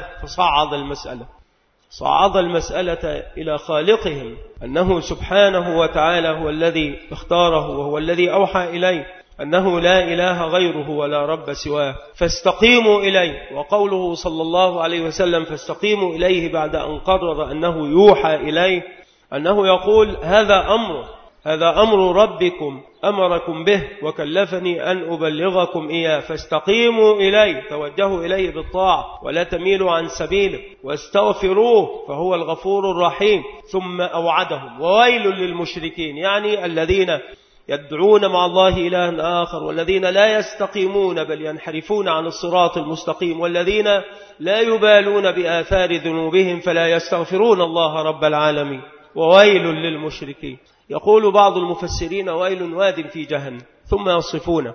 S2: فصعد المسألة إلى خالقهم، أنه سبحانه وتعالى هو الذي اختاره وهو الذي أوحى إليه، أنه لا إله غيره ولا رب سواه، فاستقيموا إليه. وقوله صلى الله عليه وسلم فاستقيموا إليه بعد أن قرر أنه يوحى إليه، أنه يقول هذا أمر ربكم أمركم به وكلفني أن أبلغكم إياه، فاستقيموا إليه، توجهوا إليه بالطاعة ولا تميلوا عن سبيله، واستغفروه فهو الغفور الرحيم. ثم أوعدهم وويل للمشركين، يعني الذين يدعون مع الله إلها آخر، والذين لا يستقيمون بل ينحرفون عن الصراط المستقيم، والذين لا يبالون بآثار ذنوبهم فلا يستغفرون الله رب العالمين. وويل للمشركين. يقول بعض المفسرين ويل واد في جهنم، ثم يصفونه،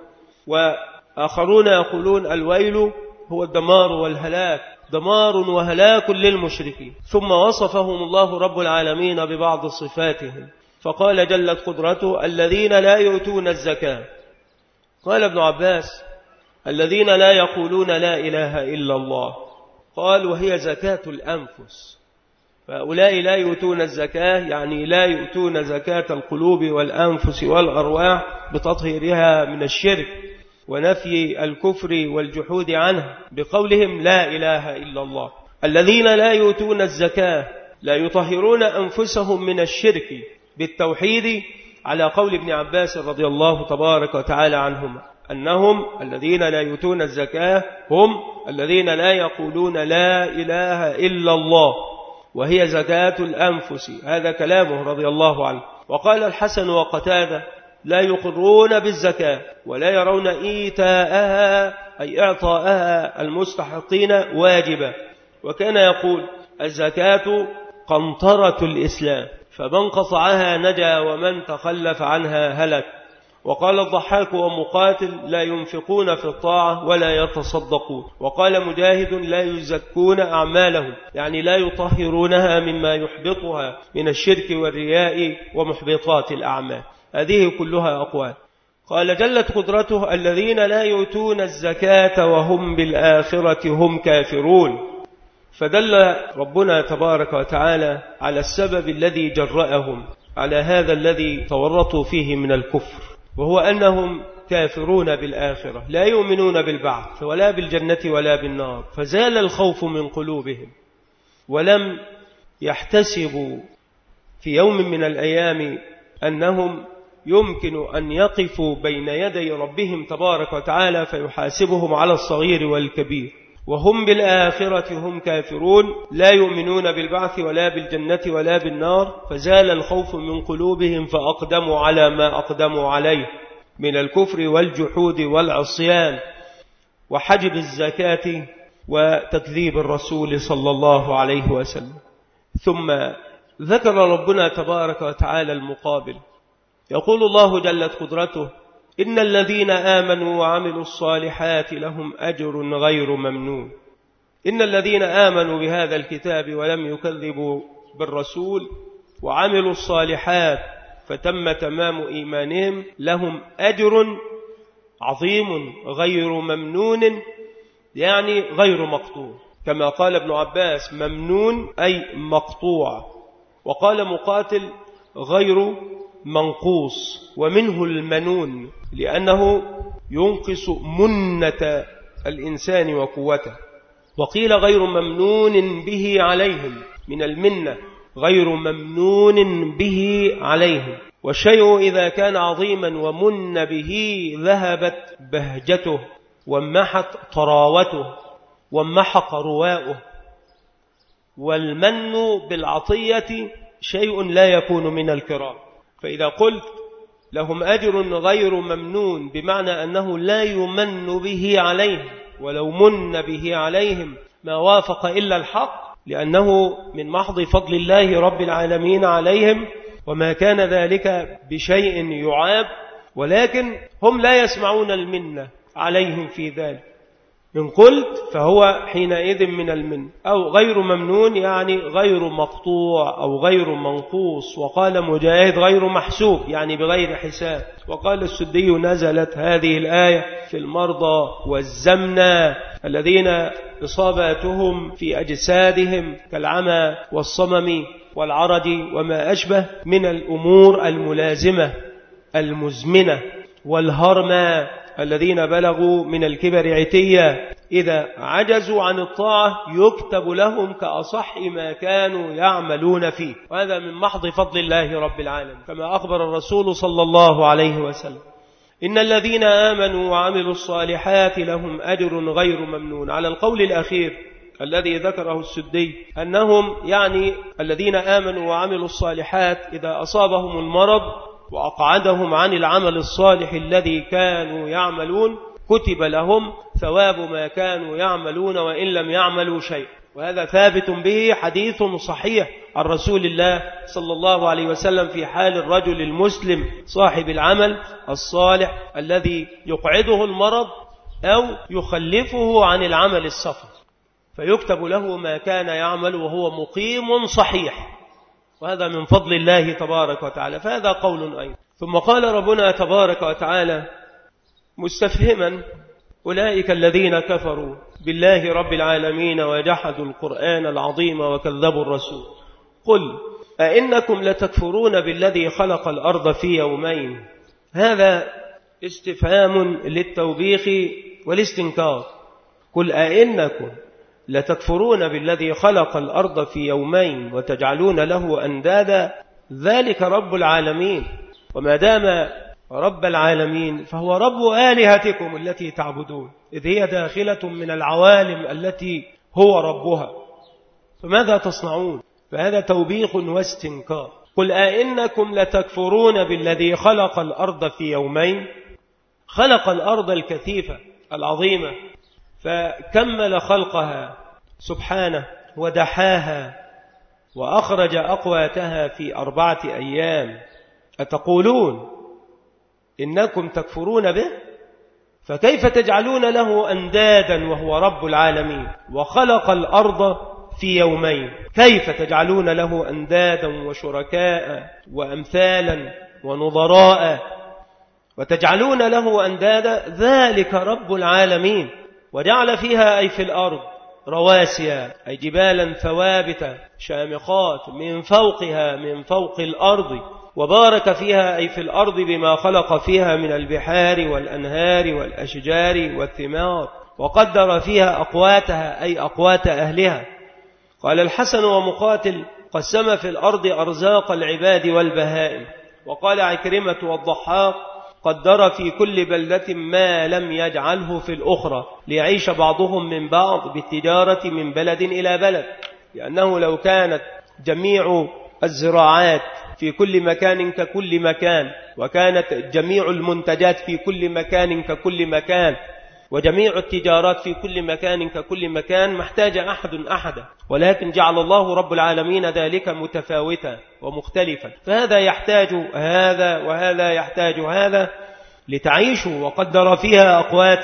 S2: وآخرون يقولون الويل هو الدمار والهلاك، دمار وهلاك للمشركين. ثم وصفهم الله رب العالمين ببعض صفاتهم، فقال جلت قدرته الذين لا يؤتون الزكاة. قال ابن عباس الذين لا يقولون لا إله إلا الله، قال وهي زكاة الأنفس. فهؤلاء لا يؤتون الزكاة، يعني لا يؤتون زكاة القلوب والأنفس والأرواح بتطهيرها من الشرك ونفي الكفر والجحود عنه بقولهم لا إله إلا الله. الذين لا يؤتون الزكاة لا يطهرون أنفسهم من الشرك بالتوحيد، على قول ابن عباس رضي الله تبارك وتعالى عنهما، أنهم الذين لا يؤتون الزكاة هم الذين لا يقولون لا إله إلا الله، وهي زكاة الأنفس. هذا كلامه رضي الله عنه. وقال الحسن وقتادة لا يقرون بالزكاة ولا يرون إيتاءها أي إعطاءها المستحقين واجبا، وكان يقول الزكاة قنطرة الإسلام، فمن قطعها نجا ومن تخلف عنها هلك. وقال الضحاك ومقاتل لا ينفقون في الطاعة ولا يتصدقون. وقال مجاهد لا يزكون أعمالهم، يعني لا يطهرونها مما يحبطها من الشرك والرياء ومحبطات الأعمال. هذه كلها أقوال. قال جلت قدرته الذين لا يؤتون الزكاة وهم بالآخرة هم كافرون. فدل ربنا تبارك وتعالى على السبب الذي جرأهم على هذا الذي تورطوا فيه من الكفر، وهو أنهم كافرون بالآخرة، لا يؤمنون بالبعث ولا بالجنة ولا بالنار، فزال الخوف من قلوبهم، ولم يحتسبوا في يوم من الأيام أنهم يمكن أن يقفوا بين يدي ربهم تبارك وتعالى فيحاسبهم على الصغير والكبير، وهم بالآخرة هم كافرون، لا يؤمنون بالبعث ولا بالجنة ولا بالنار، فزال الخوف من قلوبهم فأقدموا على ما أقدموا عليه من الكفر والجحود والعصيان وحجب الزكاة وتكذيب الرسول صلى الله عليه وسلم. ثم ذكر ربنا تبارك وتعالى المقابل، يقول الله جلت قدرته إن الذين آمنوا وعملوا الصالحات لهم أجر غير ممنون. إن الذين آمنوا بهذا الكتاب ولم يكذبوا بالرسول وعملوا الصالحات فتم تمام إيمانهم لهم أجر عظيم غير ممنون، يعني غير مقطوع، كما قال ابن عباس ممنون أي مقطوع، وقال مقاتل غير منقوص، ومنه المنون لأنه ينقص منة الإنسان وقوته. وقيل غير ممنون به عليهم من المنة، غير ممنون به عليهم. والشيء إذا كان عظيما ومن به ذهبت بهجته وامحت طراوته وامحق رواؤه. والمن بالعطية شيء لا يكون من الكرام. فإذا قلت لهم أجر غير ممنون بمعنى أنه لا يمن به عليهم، ولو من به عليهم ما وافق إلا الحق، لأنه من محض فضل الله رب العالمين عليهم، وما كان ذلك بشيء يعاب، ولكن هم لا يسمعون المنة عليهم في ذلك. إن قلت فهو حينئذ من المن. أو غير ممنون يعني غير مقطوع أو غير منقوص. وقال مجاهد غير محسوب يعني بغير حساب. وقال السدي نزلت هذه الآية في المرضى والزمنى الذين إصاباتهم في أجسادهم كالعمى والصمم والعرج وما أشبه من الأمور الملازمة المزمنة، والهرمى الذين بلغوا من الكبر عتيا إذا عجزوا عن الطاعة يكتب لهم كأصح ما كانوا يعملون فيه. وهذا من محض فضل الله رب العالمين، كما أخبر الرسول صلى الله عليه وسلم إن الذين آمنوا وعملوا الصالحات لهم أجر غير ممنون. على القول الأخير الذي ذكره السدي أنهم يعني الذين آمنوا وعملوا الصالحات إذا أصابهم المرض وأقعدهم عن العمل الصالح الذي كانوا يعملون كتب لهم ثواب ما كانوا يعملون وإن لم يعملوا شيء. وهذا ثابت به حديث صحيح عن رسول الله صلى الله عليه وسلم في حال الرجل المسلم صاحب العمل الصالح الذي يقعده المرض أو يخلفه عن العمل الصفر، فيكتب له ما كان يعمل وهو مقيم صحيح. وهذا من فضل الله تبارك وتعالى. فهذا قول أيضا. ثم قال ربنا تبارك وتعالى مستفهما أولئك الذين كفروا بالله رب العالمين وجحدوا القرآن العظيم وكذبوا الرسول قل أئنكم لتكفرون بالذي خلق الأرض في يومين. هذا استفهام للتوبيخ والاستنكار. قل أئنكم لتكفرون بالذي خلق الأرض في يومين وتجعلون له أندادا ذلك رب العالمين. وما دام رب العالمين فهو رب آلهتكم التي تعبدون، إذ هي داخلة من العوالم التي هو ربها، فماذا تصنعون؟ فهذا توبيخ واستنكار. قل أئنكم لتكفرون بالذي خلق الأرض في يومين. خلق الأرض الكثيفة العظيمة فكمل خلقها سبحانه ودحاها وأخرج أقواتها في 4 أيام. أتقولون إنكم تكفرون به؟ فكيف تجعلون له أندادا وهو رب العالمين وخلق الأرض في يومين؟ كيف تجعلون له أندادا وشركاء وأمثالا ونظراء وتجعلون له أندادا؟ ذلك رب العالمين. وجعل فيها أي في الأرض رواسي أي جبالا ثوابتة شامخات من فوقها من فوق الأرض، وبارك فيها أي في الأرض بما خلق فيها من البحار والأنهار والأشجار والثمار، وقدر فيها أقواتها أي أقوات أهلها. قال الحسن ومقاتل قسم في الأرض أرزاق العباد والبهائم. وقال عكرمة والضحاك قدر في كل بلدة ما لم يجعله في الأخرى ليعيش بعضهم من بعض بالتجارة من بلد إلى بلد، لأنه لو كانت جميع الزراعات في كل مكان ككل مكان، وكانت جميع المنتجات في كل مكان ككل مكان، وجميع التجارات في كل مكان ككل مكان، ما احتاج أحد أحدا، ولكن جعل الله رب العالمين ذلك متفاوتا ومختلفا، فهذا يحتاج هذا وهذا يحتاج هذا لتعيشوا، وقدر فيها أقواتها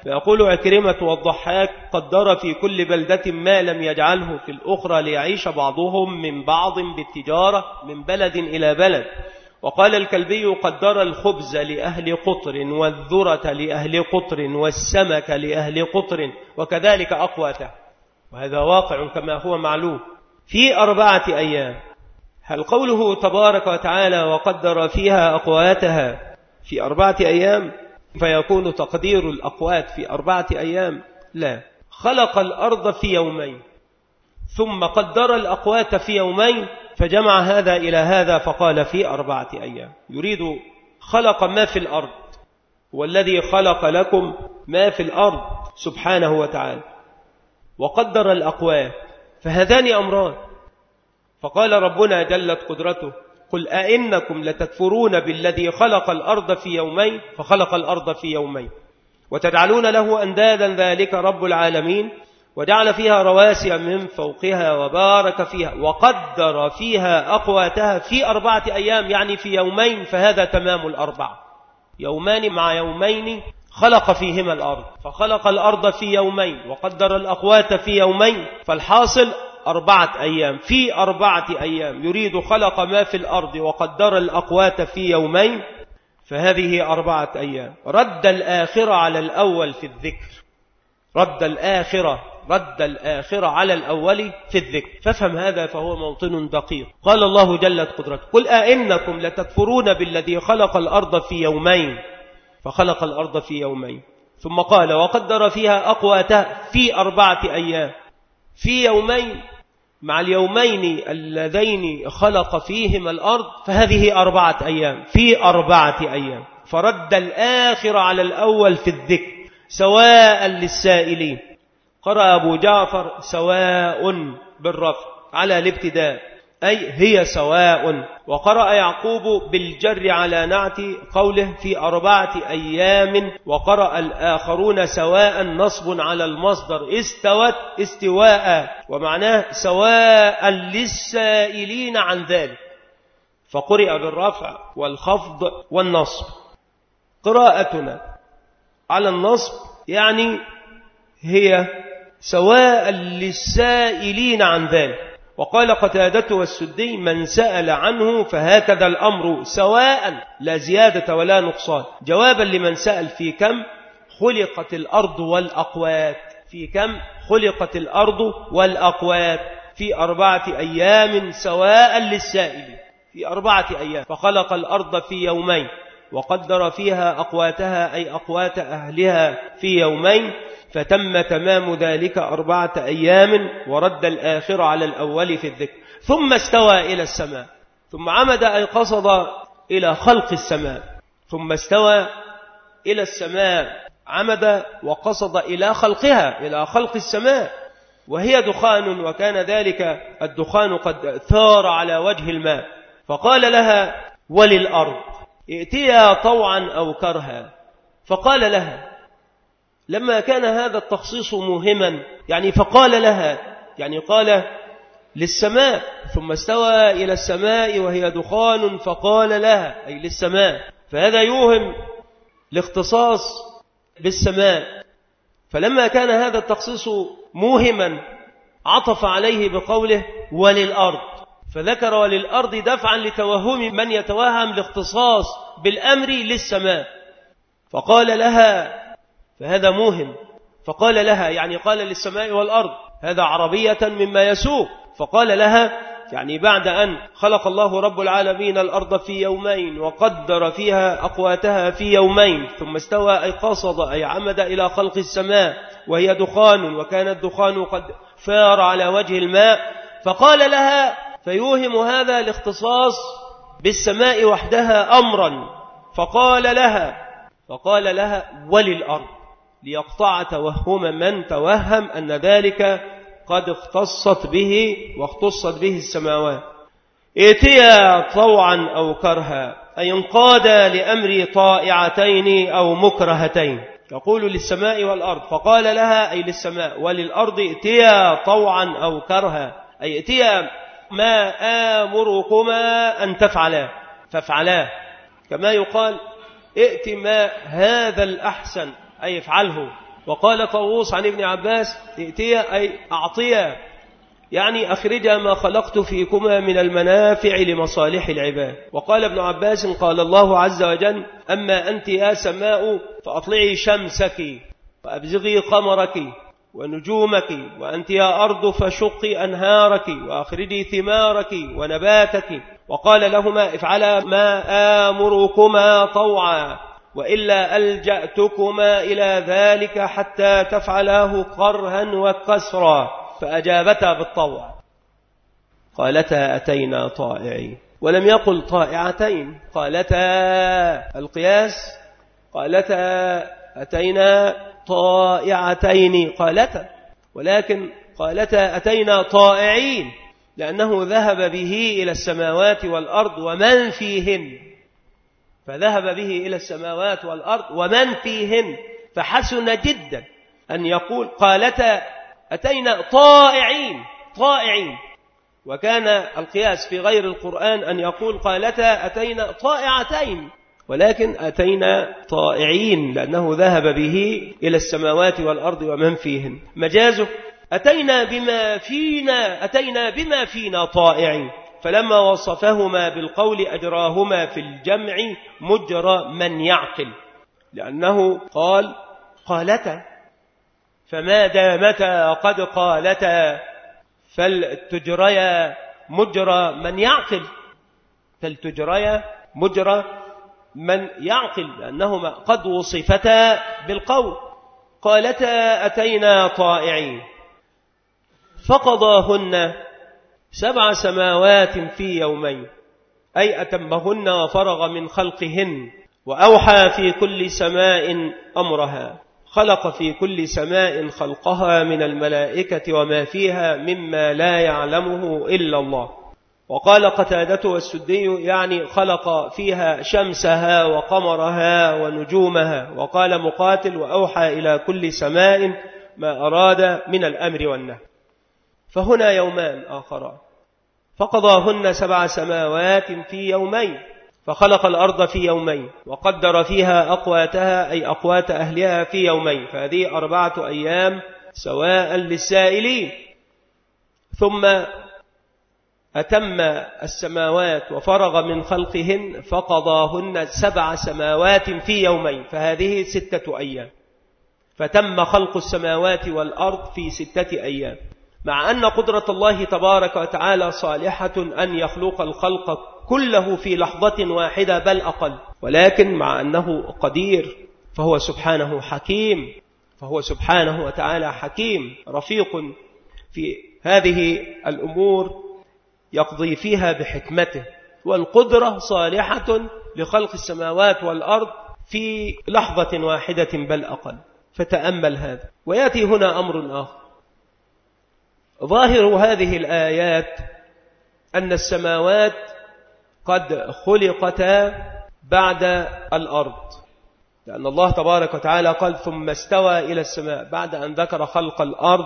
S2: فيقول عكرمة والضحاك قدر في كل بلدة ما لم يجعله في الأخرى ليعيش بعضهم من بعض بالتجارة من بلد إلى بلد. وقال الكلبي قدر الخبز لأهل قطر والذرة لأهل قطر والسمك لأهل قطر وكذلك أقواته. وهذا واقع كما هو معلوم في 4 أيام. هل قوله تبارك وتعالى وقدر فيها أقواتها في 4 أيام فيكون تقدير الأقوات في 4 أيام؟ لا، خلق الأرض في يومين ثم قدر الأقوات في يومين فجمع هذا إلى هذا فقال في 4 أيام. يريد خلق ما في الأرض والذي خلق لكم ما في الأرض سبحانه وتعالى وقدر الأقوات، فهذان أمران. فقال ربنا جلت قدرته قل أئنكم لتكفرون بالذي خلق الأرض في يومين فخلق الأرض في يومين وتجعلون له أندادا ذلك رب العالمين وجعل فيها رواسي من فوقها وبارك فيها وقدر فيها أقواتها في 4 أيام يعني في يومين، فهذا تمام 4 يومان مع يومين خلق فيهما الأرض. فخلق الأرض في يومين وقدر الأقوات في يومين فالحاصل 4 أيام. في 4 أيام يريد خلق ما في الأرض وقدر الأقوات في يومين، فهذه 4 أيام. رد الآخرة على الأول في الذكر، رد الآخرة على الأول في الذكر، فافهم هذا فهو موطن دقيق. قال الله جلت قدرته قل أئنكم لتكفرون بالذي خلق الأرض في يومين فخلق الأرض في يومين ثم قال وقدر فيها أقواتها في 4 أيام. في يومين مع اليومين اللذين خلق فيهما الأرض فهذه 4 أيام في 4 أيام. فرد الآخر على الأول في الذكر سواء للسائلين. قرأ أبو جعفر سواء بالرفع على الابتداء أي هي سواء، وقرأ يعقوب بالجر على نعت قوله في 4 أيام، وقرأ الآخرون سواء نصب على المصدر استوت استواء ومعناه سواء للسائلين عن ذلك، فقرأ بالرفع والخفض والنصب. قراءتنا على النصب يعني هي سواء للسائلين عن ذلك. وقال قتادة والسدي من سأل عنه فهكذا الأمر سواء لا زيادة ولا نقصان، جوابا لمن سأل في كم خلقت الأرض والأقوات، في كم خلقت الأرض والأقوات في 4 أيام سواء للسائل في 4 أيام. فخلق الأرض في يومين وقدر فيها أقواتها أي أقوات أهلها في يومين، فتم تمام ذلك 4 أيام. ورد الآخر على الأول في الذكر. ثم استوى إلى السماء، ثم عمد أي قصد إلى خلق السماء، ثم استوى إلى السماء عمد وقصد إلى خلقها، إلى خلق السماء، وهي دخان وكان ذلك الدخان قد ثار على وجه الماء. فقال لها وللأرض ائتيا طوعا أو كرها. فقال لها لما كان هذا التخصيص مهما يعني فقال لها يعني قال للسماء، ثم استوى إلى السماء وهي دخان فقال لها أي للسماء، فهذا يوهم الاختصاص بالسماء. فلما كان هذا التخصيص موهما عطف عليه بقوله وللأرض، فذكر وللأرض دفعا لتوهم من يتوهم الاختصاص بالأمر للسماء. فقال لها، فهذا موهم، فقال لها يعني قال للسماء والأرض، هذا عربية مما يسوق. فقال لها يعني بعد أن خلق الله رب العالمين الأرض في يومين وقدر فيها أقواتها في يومين، ثم استوى أي قصد أي عمد إلى خلق السماء وهي دخان وكان الدخان قد فار على وجه الماء. فقال لها فيوهم هذا الاختصاص بالسماء وحدها أمرا، فقال لها وللأرض، ليقطع توهم من توهم أن ذلك قد اختصت به واختصت به السماوات. ائتيا طوعا أو كرها أي انقادا لأمر طائعتين أو مكرهتين. يقول للسماء والأرض، فقال لها أي للسماء وللأرض ائتيا طوعا أو كرها أي ائتيا ما آمركما أن تفعلا فافعلا، كما يقال ائت ما هذا الأحسن أي افعله، وقال طاووس عن ابن عباس ائتيا أي أعطيا، يعني أخرجا ما خلقت فيكما من المنافع لمصالح العباد. وقال ابن عباس قال الله عز وجل أما أنت يا سماء فأطلعي شمسك وأبزغي قمرك ونجومك، وأنت يا أرض فشقي أنهارك وأخرجي ثمارك ونباتك. وقال لهما افعلا ما آمركما طوعا وإلا ألجأتكما إلى ذلك حتى تفعلاه كرها وكسرا، فأجابتا بالطوع قالتا أتينا طائعين. ولم يقل طائعتين، قالتا القياس، قالتا أتينا طائعتين قالتا، ولكن قالتا أتينا طائعين لأنه ذهب به إلى السماوات والأرض ومن فيهن، فذهب به إلى السماوات والأرض ومن فيهن، فحسن جدا أن يقول قالتا أتينا طائعين طائعين. وكان القياس في غير القرآن أن يقول قالتا أتينا طائعتين، ولكن أتينا طائعين لأنه ذهب به إلى السماوات والأرض ومن فيهن. مجازه أتينا بما فينا طائعين، فلما وصفهما بالقول أجراهما في الجمع مجرى من يعقل، لأنه قال قالتا، فما دامتا قد قالتا فلتجريا مجرى من يعقل، فلتجريا مجرى من يعقل، لأنهما قد وصفتا بالقول. قالتا أتينا طائعين فقضاهن 7 سماوات في يومين، أي أتمهن وفرغ من خلقهن، وأوحى في كل سماء أمرها، خلق في كل سماء خلقها من الملائكة وما فيها مما لا يعلمه إلا الله. وقال قتادة والسدي يعني خلق فيها شمسها وقمرها ونجومها. وقال مقاتل وأوحى إلى كل سماء ما أراد من الأمر والنهي. فهنا يومان آخران، فقضاهن 7 سماوات في يومين، فخلق الأرض في يومين وقدر فيها أقواتها أي أقوات أهلها في يومين، فهذه 4 أيام سواء للسائلين. ثم أتم السماوات وفرغ من خلقهن فقضاهن 7 سماوات في يومين، فهذه 6 أيام، فتم خلق السماوات والأرض في 6 أيام. مع أن قدرة الله تبارك وتعالى صالحة أن يخلق الخلق كله في لحظة واحدة بل أقل، ولكن مع أنه قدير فهو سبحانه حكيم، فهو سبحانه وتعالى حكيم رفيق في هذه الأمور يقضي فيها بحكمته، والقدرة صالحة لخلق السماوات والأرض في لحظة واحدة بل أقل. فتأمل هذا. ويأتي هنا أمر آخر، ظاهر هذه الآيات أن السماوات قد خلقتا بعد الأرض، لأن الله تبارك وتعالى قال ثم استوى إلى السماء، بعد أن ذكر خلق الأرض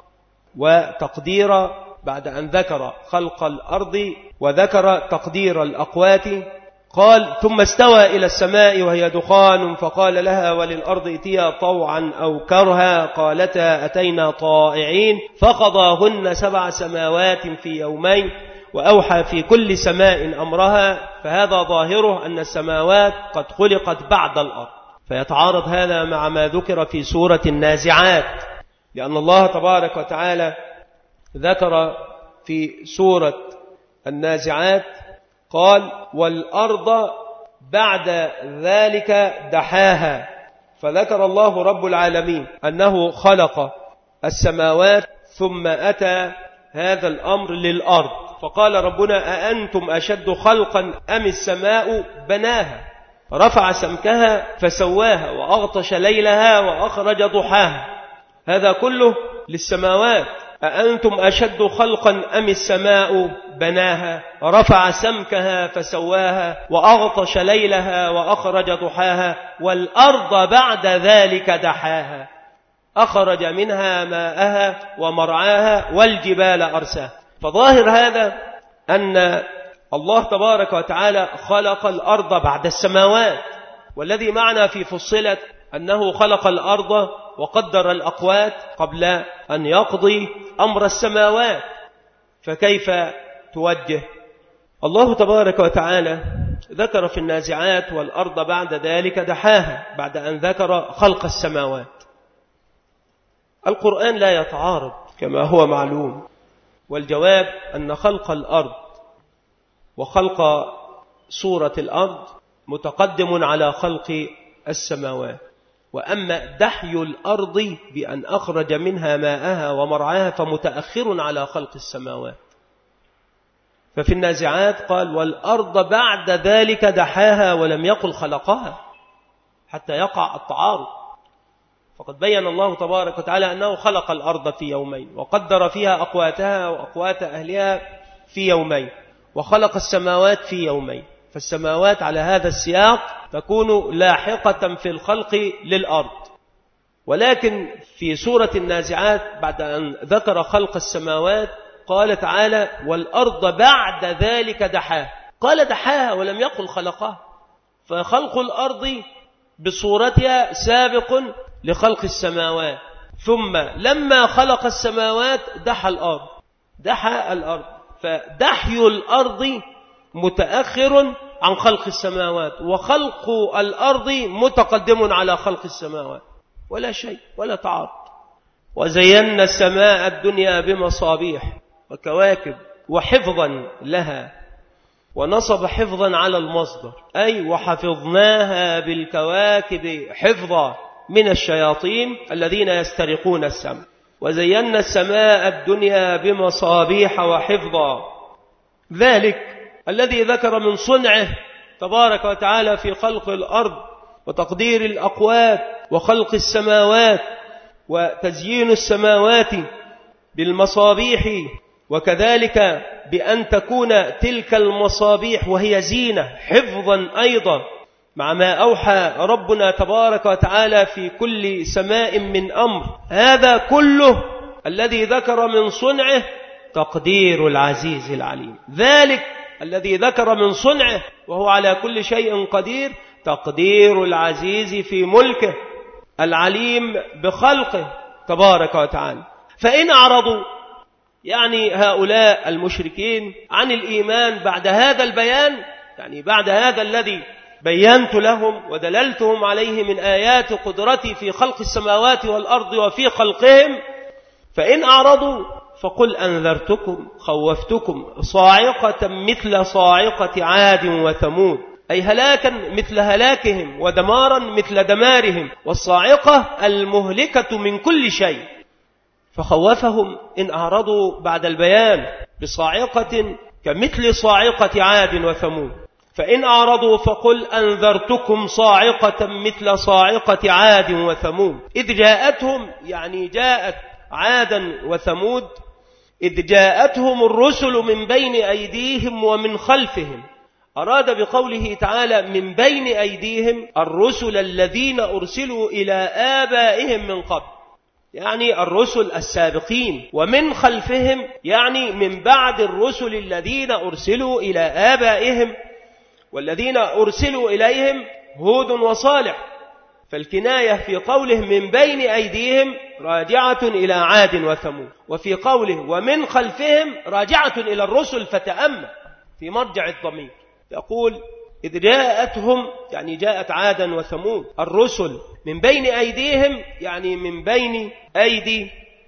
S2: وتقدير، بعد أن ذكر خلق الأرض وذكر تقدير الأقوات، قال ثم استوى إلى السماء وهي دخان فقال لها وللأرض ائتيا طوعا أو كرها قالتا أتينا طائعين فقضاهن 7 سماوات في يومين وأوحى في كل سماء أمرها. فهذا ظاهره أن السماوات قد خلقت بعد الأرض، فيتعارض هذا مع ما ذكر في سورة النازعات، لأن الله تبارك وتعالى ذكر في سورة النازعات قال والأرض بعد ذلك دحاها، فذكر الله رب العالمين أنه خلق السماوات ثم أتى هذا الأمر للأرض، فقال ربنا أأنتم أشد خلقا أم السماء بناها رفع سمكها فسواها وأغطش ليلها وأخرج ضحاها. هذا كله للسماوات. أأنتم أشد خلقا أم السماء بناها رفع سمكها فسواها وأغطش ليلها وأخرج ضحاها والأرض بعد ذلك دحاها أخرج منها ماءها ومرعاها والجبال أرساها. فظاهر هذا أن الله تبارك وتعالى خلق الأرض بعد السماوات، والذي معنا في فصلت أنه خلق الأرض وقدر الأقوات قبل أن يقضي أمر السماوات، فكيف توجه؟ الله تبارك وتعالى ذكر في النازعات والأرض بعد ذلك دحاها، بعد أن ذكر خلق السماوات. القرآن لا يتعارض كما هو معلوم، والجواب أن خلق الأرض وخلق صورة الأرض متقدم على خلق السماوات، وأما دحي الأرض بأن أخرج منها ماءها ومرعاها فمتأخر على خلق السماوات. ففي النازعات قال والأرض بعد ذلك دحاها ولم يقل خلقها حتى يقع التعارض، فقد بين الله تبارك وتعالى أنه خلق الأرض في يومين وقدر فيها أقواتها وأقوات أهلها في يومين، وخلق السماوات في يومين، فالسماوات على هذا السياق تكون لاحقة في الخلق للأرض. ولكن في سورة النازعات بعد أن ذكر خلق السماوات قال تعالى والأرض بعد ذلك دحاها، قال دحاها ولم يقل خلقها، فخلق الأرض بصورتها سابق لخلق السماوات، ثم لما خلق السماوات دحى الأرض، فدحي الأرض متأخر عن خلق السماوات، وخلق الأرض متقدم على خلق السماوات، ولا شيء ولا تعارض. وزينا السماء الدنيا بمصابيح وكواكب وحفظا لها، ونصب حفظا على المصدر، أي وحفظناها بالكواكب حفظا من الشياطين الذين يسترقون السمع. وزينا السماء الدنيا بمصابيح وحفظا، ذلك الذي ذكر من صنعه تبارك وتعالى في خلق الأرض وتقدير الأقوات وخلق السماوات وتزيين السماوات بالمصابيح، وكذلك بأن تكون تلك المصابيح وهي زينة حفظا أيضا، مع ما أوحى ربنا تبارك وتعالى في كل سماء من أمر. هذا كله الذي ذكر من صنعه تقدير العزيز العليم، ذلك الذي ذكر من صنعه وهو على كل شيء قدير تقدير العزيز في ملكه العليم بخلقه تبارك وتعالى. فإن أعرضوا يعني هؤلاء المشركين عن الإيمان بعد هذا البيان، يعني بعد هذا الذي بينت لهم ودللتهم عليه من آيات قدرتي في خلق السماوات والأرض وفي خلقهم، فإن أعرضوا فقل أنذرتكم خوفتكم صاعقة مثل صاعقة عاد وثمود، أي هلاكا مثل هلاكهم ودمارا مثل دمارهم، والصاعقة المهلكة من كل شيء. فخوفهم إن أعرضوا بعد البيان بصاعقة كمثل صاعقة عاد وثمود. فإن أعرضوا فقل أنذرتكم صاعقة مثل صاعقة عاد وثمود إذ جاءتهم، يعني جاءت عادا وثمود إذ جاءتهم الرسل من بين أيديهم ومن خلفهم. أراد بقوله تعالى من بين أيديهم الرسل الذين أرسلوا إلى آبائهم من قبل، يعني الرسل السابقين، ومن خلفهم يعني من بعد الرسل الذين أرسلوا إلى آبائهم، والذين أرسلوا إليهم هود وصالح. فالكناية في قوله من بين أيديهم راجعة إلى عاد وثمود، وفي قوله ومن خلفهم راجعة إلى الرسل. فتأمل في مرجع الضمير، يقول إذ جاءتهم يعني جاءت عادا وثمود الرسل من بين أيديهم يعني من بين أيدي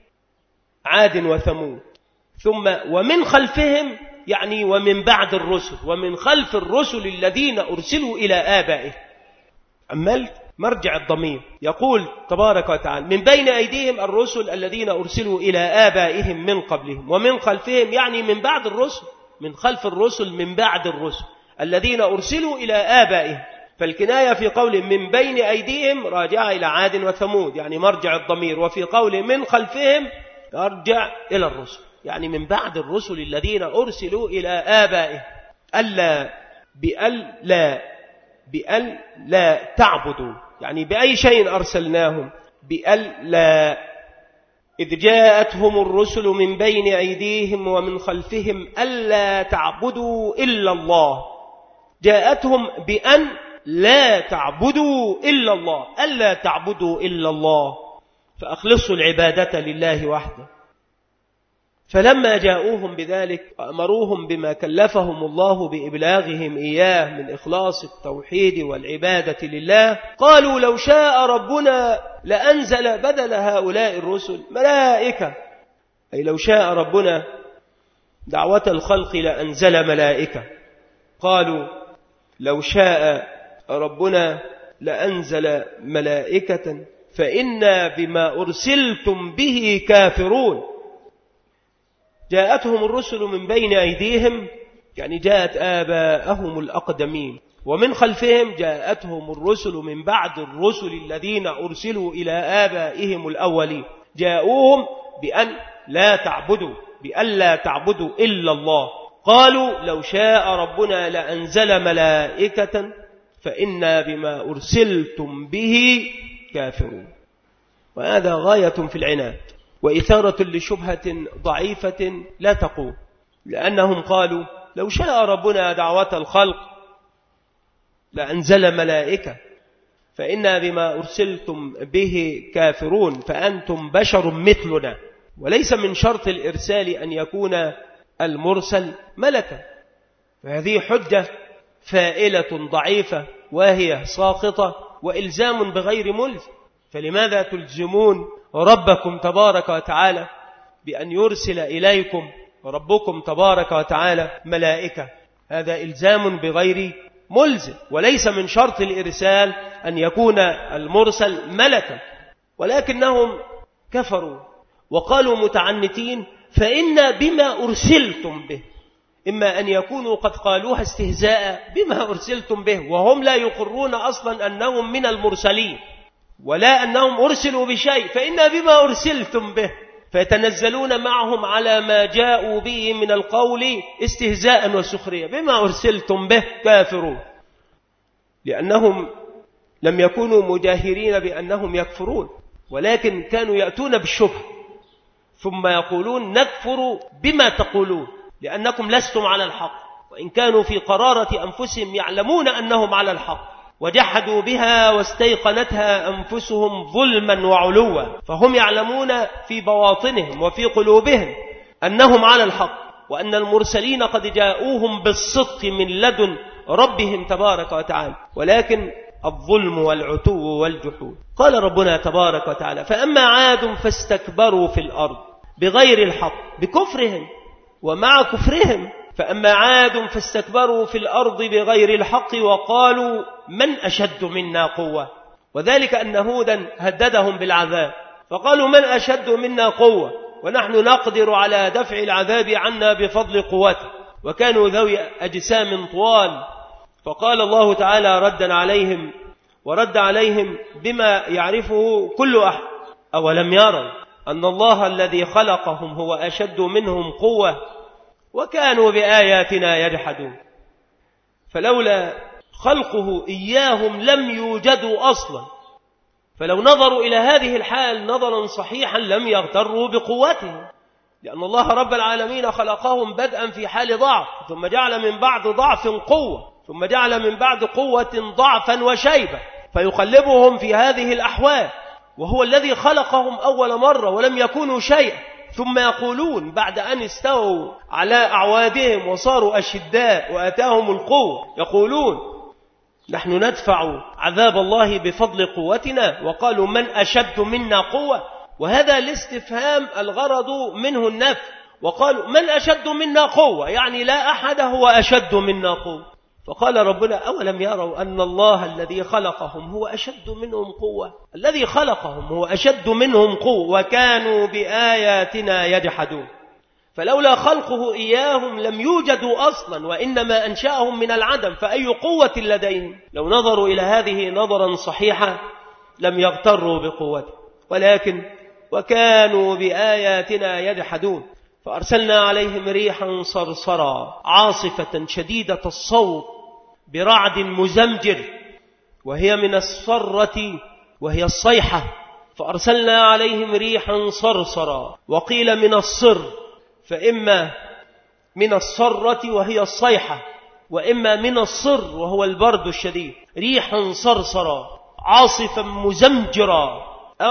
S2: عاد وثمود، ثم ومن خلفهم يعني ومن بعد الرسل ومن خلف الرسل الذين أرسلوا إلى آبائهم. أملت مرجع الضمير، يقول تبارك وتعالى من بين أيديهم الرسل الذين أرسلوا إلى آبائهم من قبلهم، ومن خلفهم يعني من بعد الرسل، من خلف الرسل من بعد الرسل الذين أرسلوا إلى آبائهم. فالكناية في قول من بين أيديهم راجع إلى عاد وثمود يعني مرجع الضمير، وفي قول من خلفهم يرجع إلى الرسل يعني من بعد الرسل الذين أرسلوا إلى آبائهم. بألا تعبدوا يعني بأي شيء أرسلناهم، بألا إذ جاءتهم الرسل من بين أيديهم ومن خلفهم ألا تعبدوا إلا الله. جاءتهم بأن لا تعبدوا إلا الله، ألا تعبدوا إلا الله. فأخلصوا العبادة لله وحده. فلما جاءوهم بذلك وأمروهم بما كلفهم الله بإبلاغهم إياه من إخلاص التوحيد والعبادة لله، قالوا لو شاء ربنا لأنزل بدل هؤلاء الرسل ملائكة، أي لو شاء ربنا دعوة الخلق لأنزل ملائكة. قالوا لو شاء ربنا لأنزل ملائكة فإنا بما أرسلتم به كافرون. جاءتهم الرسل من بين أيديهم، يعني جاءت آباءهم الأقدمين، ومن خلفهم جاءتهم الرسل من بعد الرسل الذين أرسلوا إلى آبائهم الأولين، جاءوهم بأن لا تعبدوا إلا الله. قالوا لو شاء ربنا لأنزل ملائكة فإنا بما أرسلتم به كافرون. وهذا غاية في العناد وإثارة لشبهة ضعيفة لا تقوم، لأنهم قالوا لو شاء ربنا دعوة الخلق لأنزل ملائكة فإنا بما أرسلتم به كافرون، فأنتم بشر مثلنا. وليس من شرط الإرسال أن يكون المرسل ملكا، فهذه حجة فائلة ضعيفة وهي ساقطة وإلزام بغير ملزم. فلماذا تلزمون ربكم تبارك وتعالى بأن يرسل إليكم ربكم تبارك وتعالى ملائكة؟ هذا إلزام بغير ملزم، وليس من شرط الإرسال أن يكون المرسل ملكا. ولكنهم كفروا وقالوا متعنتين فإنا بما أرسلتم به، إما أن يكونوا قد قالوها استهزاء بما أرسلتم به، وهم لا يقرون أصلا أنهم من المرسلين ولا أنهم أرسلوا بشيء، فإنا بما أرسلتم به، فيتنزلون معهم على ما جاءوا به من القول استهزاء وسخرية. بما أرسلتم به كافرون، لأنهم لم يكونوا مجاهرين بأنهم يكفرون، ولكن كانوا يأتون بالشبه ثم يقولون نكفر بما تقولون لأنكم لستم على الحق، وإن كانوا في قرارة أنفسهم يعلمون أنهم على الحق، وجحدوا بها واستيقنتها أنفسهم ظلما وعلوا، فهم يعلمون في بواطنهم وفي قلوبهم أنهم على الحق، وأن المرسلين قد جاءوهم بالصدق من لدن ربهم تبارك وتعالى، ولكن الظلم والعتو والجحود. قال ربنا تبارك وتعالى فأما عاد فاستكبروا في الأرض بغير الحق بكفرهم ومع كفرهم، فأما عاد فاستكبروا في الأرض بغير الحق وقالوا من أشد منا قوة، وذلك أن هودا هددهم بالعذاب فقالوا من أشد منا قوة ونحن نقدر على دفع العذاب عنا بفضل قوته، وكانوا ذوي أجسام طوال. فقال الله تعالى رد عليهم بما يعرفه كل أحد أولم يروا أن الله الذي خلقهم هو أشد منهم قوة وكانوا بآياتنا يجحدون. فلولا خلقه إياهم لم يوجدوا أصلا، فلو نظروا إلى هذه الحال نظرا صحيحا لم يغتروا بقوتهم، لأن الله رب العالمين خلقهم بدءا في حال ضعف، ثم جعل من بعد ضعف قوة، ثم جعل من بعد قوة ضعفا وشيبة، فيقلبهم في هذه الأحوال، وهو الذي خلقهم أول مرة ولم يكونوا شيئا، ثم يقولون بعد أن استووا على أعوادهم وصاروا أشداء وأتاهم القوة يقولون نحن ندفع عذاب الله بفضل قوتنا، وقالوا من أشد منا قوة، وهذا الاستفهام الغرض منه النفي، وقالوا من أشد منا قوة يعني لا أحد هو أشد منا قوة. فقال ربنا أولم يروا أن الله الذي خلقهم هو أشد منهم قوة، الذي خلقهم هو أشد منهم قوة وكانوا بآياتنا يجحدون. فلولا خلقه إياهم لم يوجدوا أصلا، وإنما أنشأهم من العدم، فأي قوة لديهم؟ لو نظروا إلى هذه نظرا صحيحا لم يغتروا بقوته، ولكن وكانوا بآياتنا يجحدون. فأرسلنا عليهم ريحا صرصرا عاصفة شديدة الصوت برعد مزمجر، وهي من الصرة وهي الصيحة. فأرسلنا عليهم ريحا صرصرا، وقيل من الصر، فإما من الصرة وهي الصيحة، وإما من الصر وهو البرد الشديد. ريحا صرصرا عاصفا مزمجرا، أو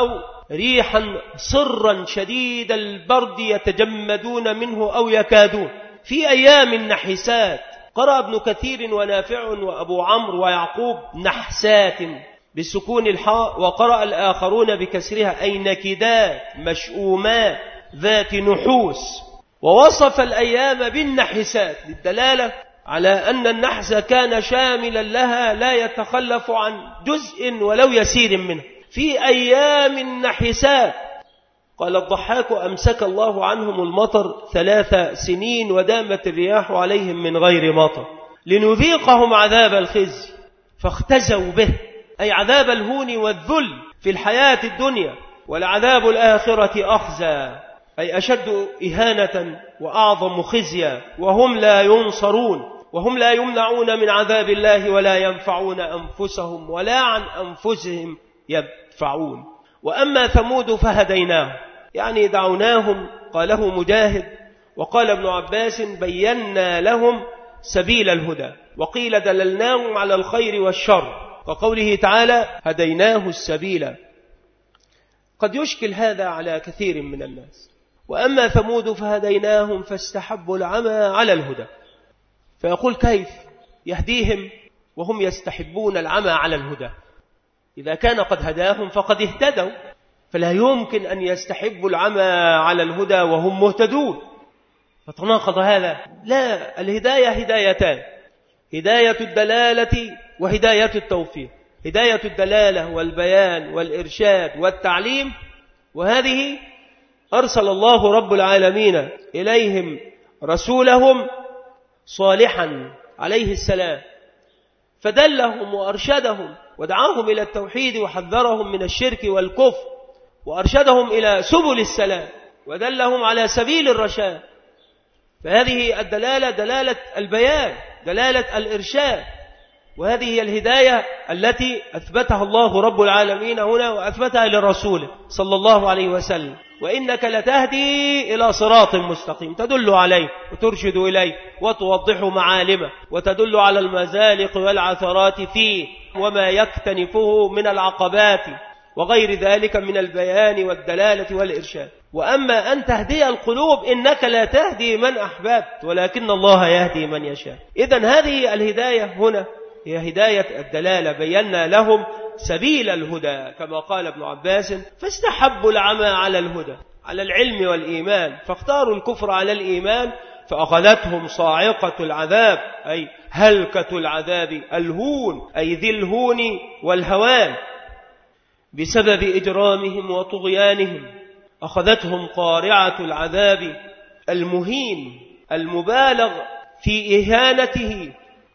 S2: ريحا صرا شديد البرد يتجمدون منه أو يكادون في أيام نحسات. قرأ ابن كثير ونافع وأبو عمرو ويعقوب نحسات بسكون الحاء، وقرأ الآخرون بكسرها أي نكدات مشؤومات ذات نحوس. ووصف الأيام بالنحسات للدلالة على أن النحس كان شاملا لها لا يتخلف عن جزء ولو يسير منه. في أيام نحسات قال الضحاك أمسك الله عنهم المطر 3 سنين ودامت الرياح عليهم من غير مطر لنذيقهم عذاب الخزي فاختزوا به، أي عذاب الهون والذل في الحياة الدنيا، والعذاب الآخرة أخزى أي أشد إهانة وأعظم خزيا، وهم لا ينصرون وهم لا يمنعون من عذاب الله ولا ينفعون أنفسهم ولا عن أنفسهم يدفعون. وأما ثمود فهديناهم يعني دعوناهم، قاله مجاهد، وقال ابن عباس بينا لهم سبيل الهدى، وقيل دللناهم على الخير والشر، وقوله تعالى هديناه السبيل. قد يشكل هذا على كثير من الناس. وأما ثمود فهديناهم فاستحبوا العمى على الهدى، فيقول كيف يهديهم وهم يستحبون العمى على الهدى؟ إذا كان قد هداهم فقد اهتدوا، فلا يمكن أن يستحبوا العمى على الهدى وهم مهتدون، فتناقض هذا. لا، الهداية هدايتان، هداية الدلالة وهداية التوفيق. هداية الدلالة والبيان والإرشاد والتعليم، وهذه أرسل الله رب العالمين إليهم رسولهم صالحا عليه السلام، فدلهم وأرشدهم ودعاهم إلى التوحيد وحذرهم من الشرك والكفر، وأرشدهم إلى سبل السلام ودلهم على سبيل الرشاد. فهذه الدلالة دلالة البيان، دلالة الإرشاد، وهذه هي الهداية التي أثبتها الله رب العالمين هنا وأثبتها لرسوله صلى الله عليه وسلم. وإنك لتهدي إلى صراط مستقيم، تدل عليه وترشد إليه وتوضح معالمه وتدل على المزالق والعثرات فيه وما يكتنفه من العقبات وغير ذلك من البيان والدلالة والإرشاد. وأما أن تهدي القلوب إنك لا تهدي من أحببت ولكن الله يهدي من يشاء. إذن هذه الهداية هنا هي هداية الدلالة، بينا لهم سبيل الهدى كما قال ابن عباس فاستحبوا العمى على الهدى، على العلم والإيمان، فاختاروا الكفر على الإيمان فأخذتهم صاعقة العذاب أي هلكة العذاب الهون أي ذي الهون والهوان بسبب إجرامهم وطغيانهم. أخذتهم قارعة العذاب المهين المبالغ في إهانته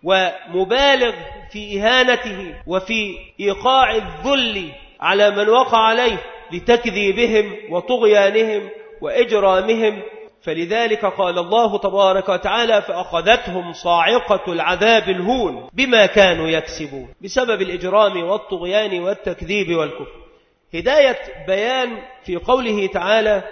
S2: ومبالغ في إهانته وفي إيقاع الذل على من وقع عليه لتكذيبهم وطغيانهم وإجرامهم. فلذلك قال الله تبارك وتعالى فأخذتهم صاعقة العذاب الهون بما كانوا يكسبون، بسبب الإجرام والطغيان والتكذيب والكفر. هداية بيان في قوله تعالى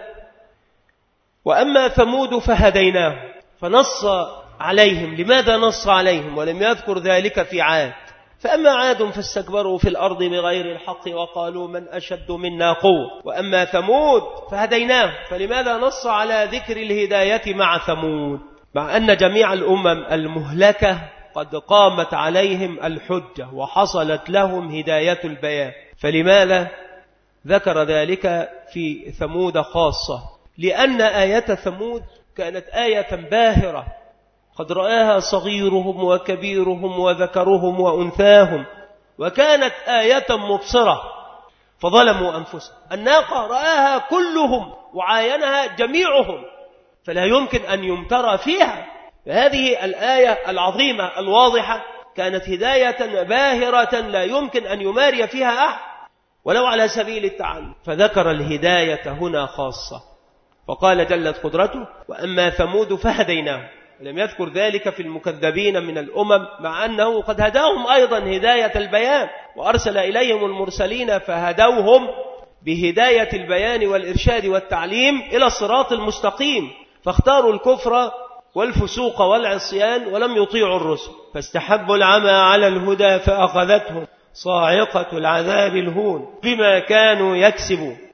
S2: وأما ثمود فهديناه، فنص عليهم. لماذا نص عليهم ولم يذكر ذلك في عاد؟ فأما عاد فاستكبروا في الأرض بغير الحق وقالوا من أشد منا قوة، وأما ثمود فهديناه. فلماذا نص على ذكر الهداية مع ثمود مع أن جميع الأمم المهلكة قد قامت عليهم الحجة وحصلت لهم هداية البيان؟ فلماذا ذكر ذلك في ثمود خاصة؟ لأن آية ثمود كانت آية باهرة قد رآها صغيرهم وكبيرهم وذكرهم وأنثاهم، وكانت آية مبصرة فظلموا أنفسهم. الناقة رآها كلهم وعاينها جميعهم، فلا يمكن أن يمترى فيها. فهذه الآية العظيمة الواضحة كانت هداية باهرة لا يمكن أن يماري فيها أحد ولو على سبيل التعلم، فذكر الهداية هنا خاصة، فقال جلت قدرته وأما ثمود فهديناه. لم يذكر ذلك في المكذبين من الأمم مع أنه قد هداهم أيضا هداية البيان وأرسل إليهم المرسلين فهدوهم بهداية البيان والإرشاد والتعليم إلى الصراط المستقيم، فاختاروا الكفر والفسوق والعصيان ولم يطيعوا الرسل، فاستحبوا العمى على الهدى، فأخذتهم صاعقة العذاب الهون بما كانوا يكسبون.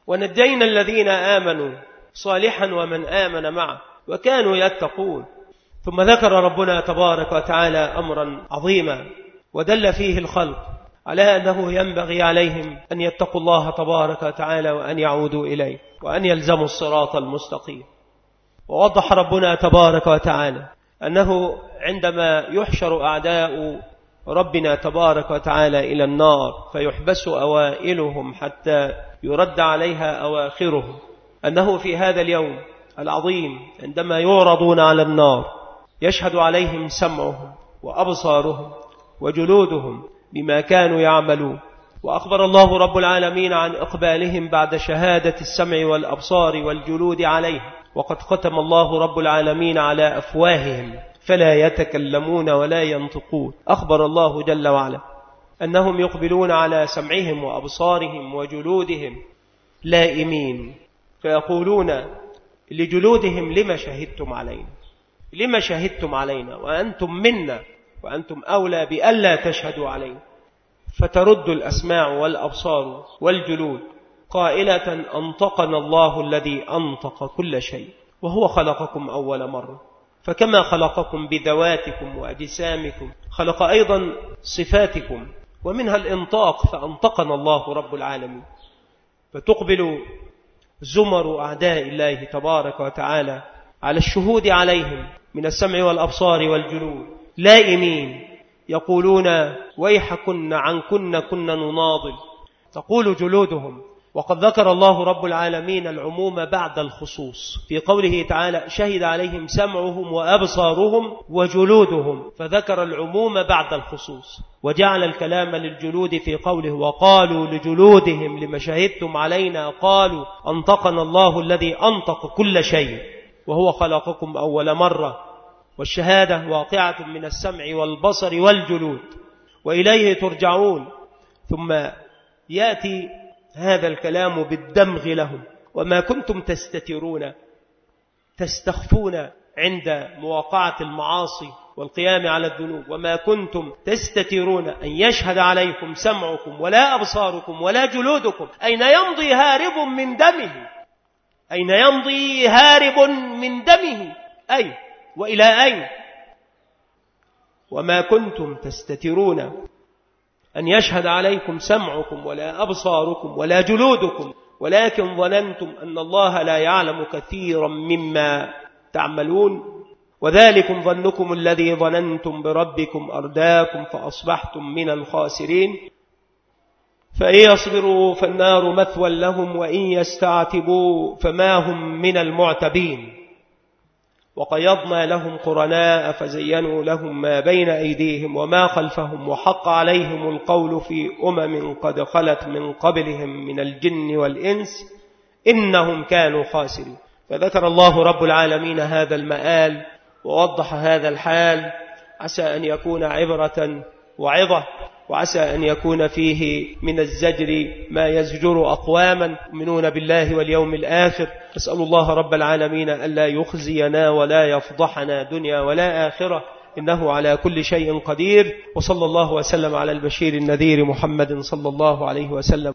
S2: ونجينا الذين آمنوا صالحا ومن آمن معه وكانوا يتقون. ثم ذكر ربنا تبارك وتعالى أمرا عظيما ودل فيه الخلق على أنه ينبغي عليهم أن يتقوا الله تبارك وتعالى وأن يعودوا إليه وأن يلزموا الصراط المستقيم. ووضح ربنا تبارك وتعالى أنه عندما يحشر أعداء ربنا تبارك وتعالى إلى النار فيحبس أوائلهم حتى يرد عليها أواخرهم، أنه في هذا اليوم العظيم عندما يعرضون على النار يشهد عليهم سمعهم وأبصارهم وجلودهم بما كانوا يعملون. وأخبر الله رب العالمين عن إقبالهم بعد شهادة السمع والأبصار والجلود عليهم، وقد ختم الله رب العالمين على أفواههم فلا يتكلمون ولا ينطقون. أخبر الله جل وعلا أنهم يقبلون على سمعهم وأبصارهم وجلودهم لائمين، فيقولون لجلودهم لما شهدتم علينا، لما شهدتم علينا وأنتم منا وأنتم أولى بألا تشهدوا علينا. فترد الأسماع والأبصار والجلود قائلة أنطقنا الله الذي أنطق كل شيء وهو خلقكم أول مرة، فكما خلقكم بذواتكم وأجسامكم خلق أيضا صفاتكم ومنها الإنطاق، فأنطقنا الله رب العالمين. فتقبل زمر أعداء الله تبارك وتعالى على الشهود عليهم من السمع والأبصار والجلود لائمين، يقولون ويحكن عنكن كنا نناضل. تقول جلودهم. وقد ذكر الله رب العالمين العموم بعد الخصوص في قوله تعالى شهد عليهم سمعهم وأبصارهم وجلودهم، فذكر العموم بعد الخصوص وجعل الكلام للجلود في قوله وقالوا لجلودهم لما شهدتم علينا قالوا أنطقنا الله الذي أنطق كل شيء وهو خلقكم أول مرة. والشهادة واقعة من السمع والبصر والجلود وإليه ترجعون. ثم يأتي هذا الكلام بالدمغ لهم. وما كنتم تستترون تستخفون عند مواقعة المعاصي والقيام على الذنوب، وما كنتم تستترون أن يشهد عليكم سمعكم ولا أبصاركم ولا جلودكم. أين يمضي هارب من دمه؟ أين يمضي هارب من دمه؟ أي وإلى أين؟ وما كنتم تستترون أن يشهد عليكم سمعكم ولا أبصاركم ولا جلودكم ولكن ظننتم أن الله لا يعلم كثيرا مما تعملون وذلكم ظنكم الذي ظننتم بربكم أرداكم فأصبحتم من الخاسرين. فإن يصبروا فالنار مثوى لهم وإن يستعتبوا فما هم من المعتبين. وقيضنا لهم قرناء فزينوا لهم ما بين أيديهم وما خلفهم وحق عليهم القول في قد خلت من قبلهم من الجن والإنس إنهم كانوا خاسرين. فذكر الله رب العالمين هذا المآل ووضح هذا الحال، عسى أن يكون عبرة وعظة، وعسى أن يكون فيه من الزجر ما يزجر أقواما يؤمنون بالله واليوم الآخر. أسأل الله رب العالمين ألا يخزينا ولا يفضحنا دنيا ولا آخرة، إنه على كل شيء قدير. وصلى الله وسلم على البشير النذير محمد صلى الله عليه وسلم.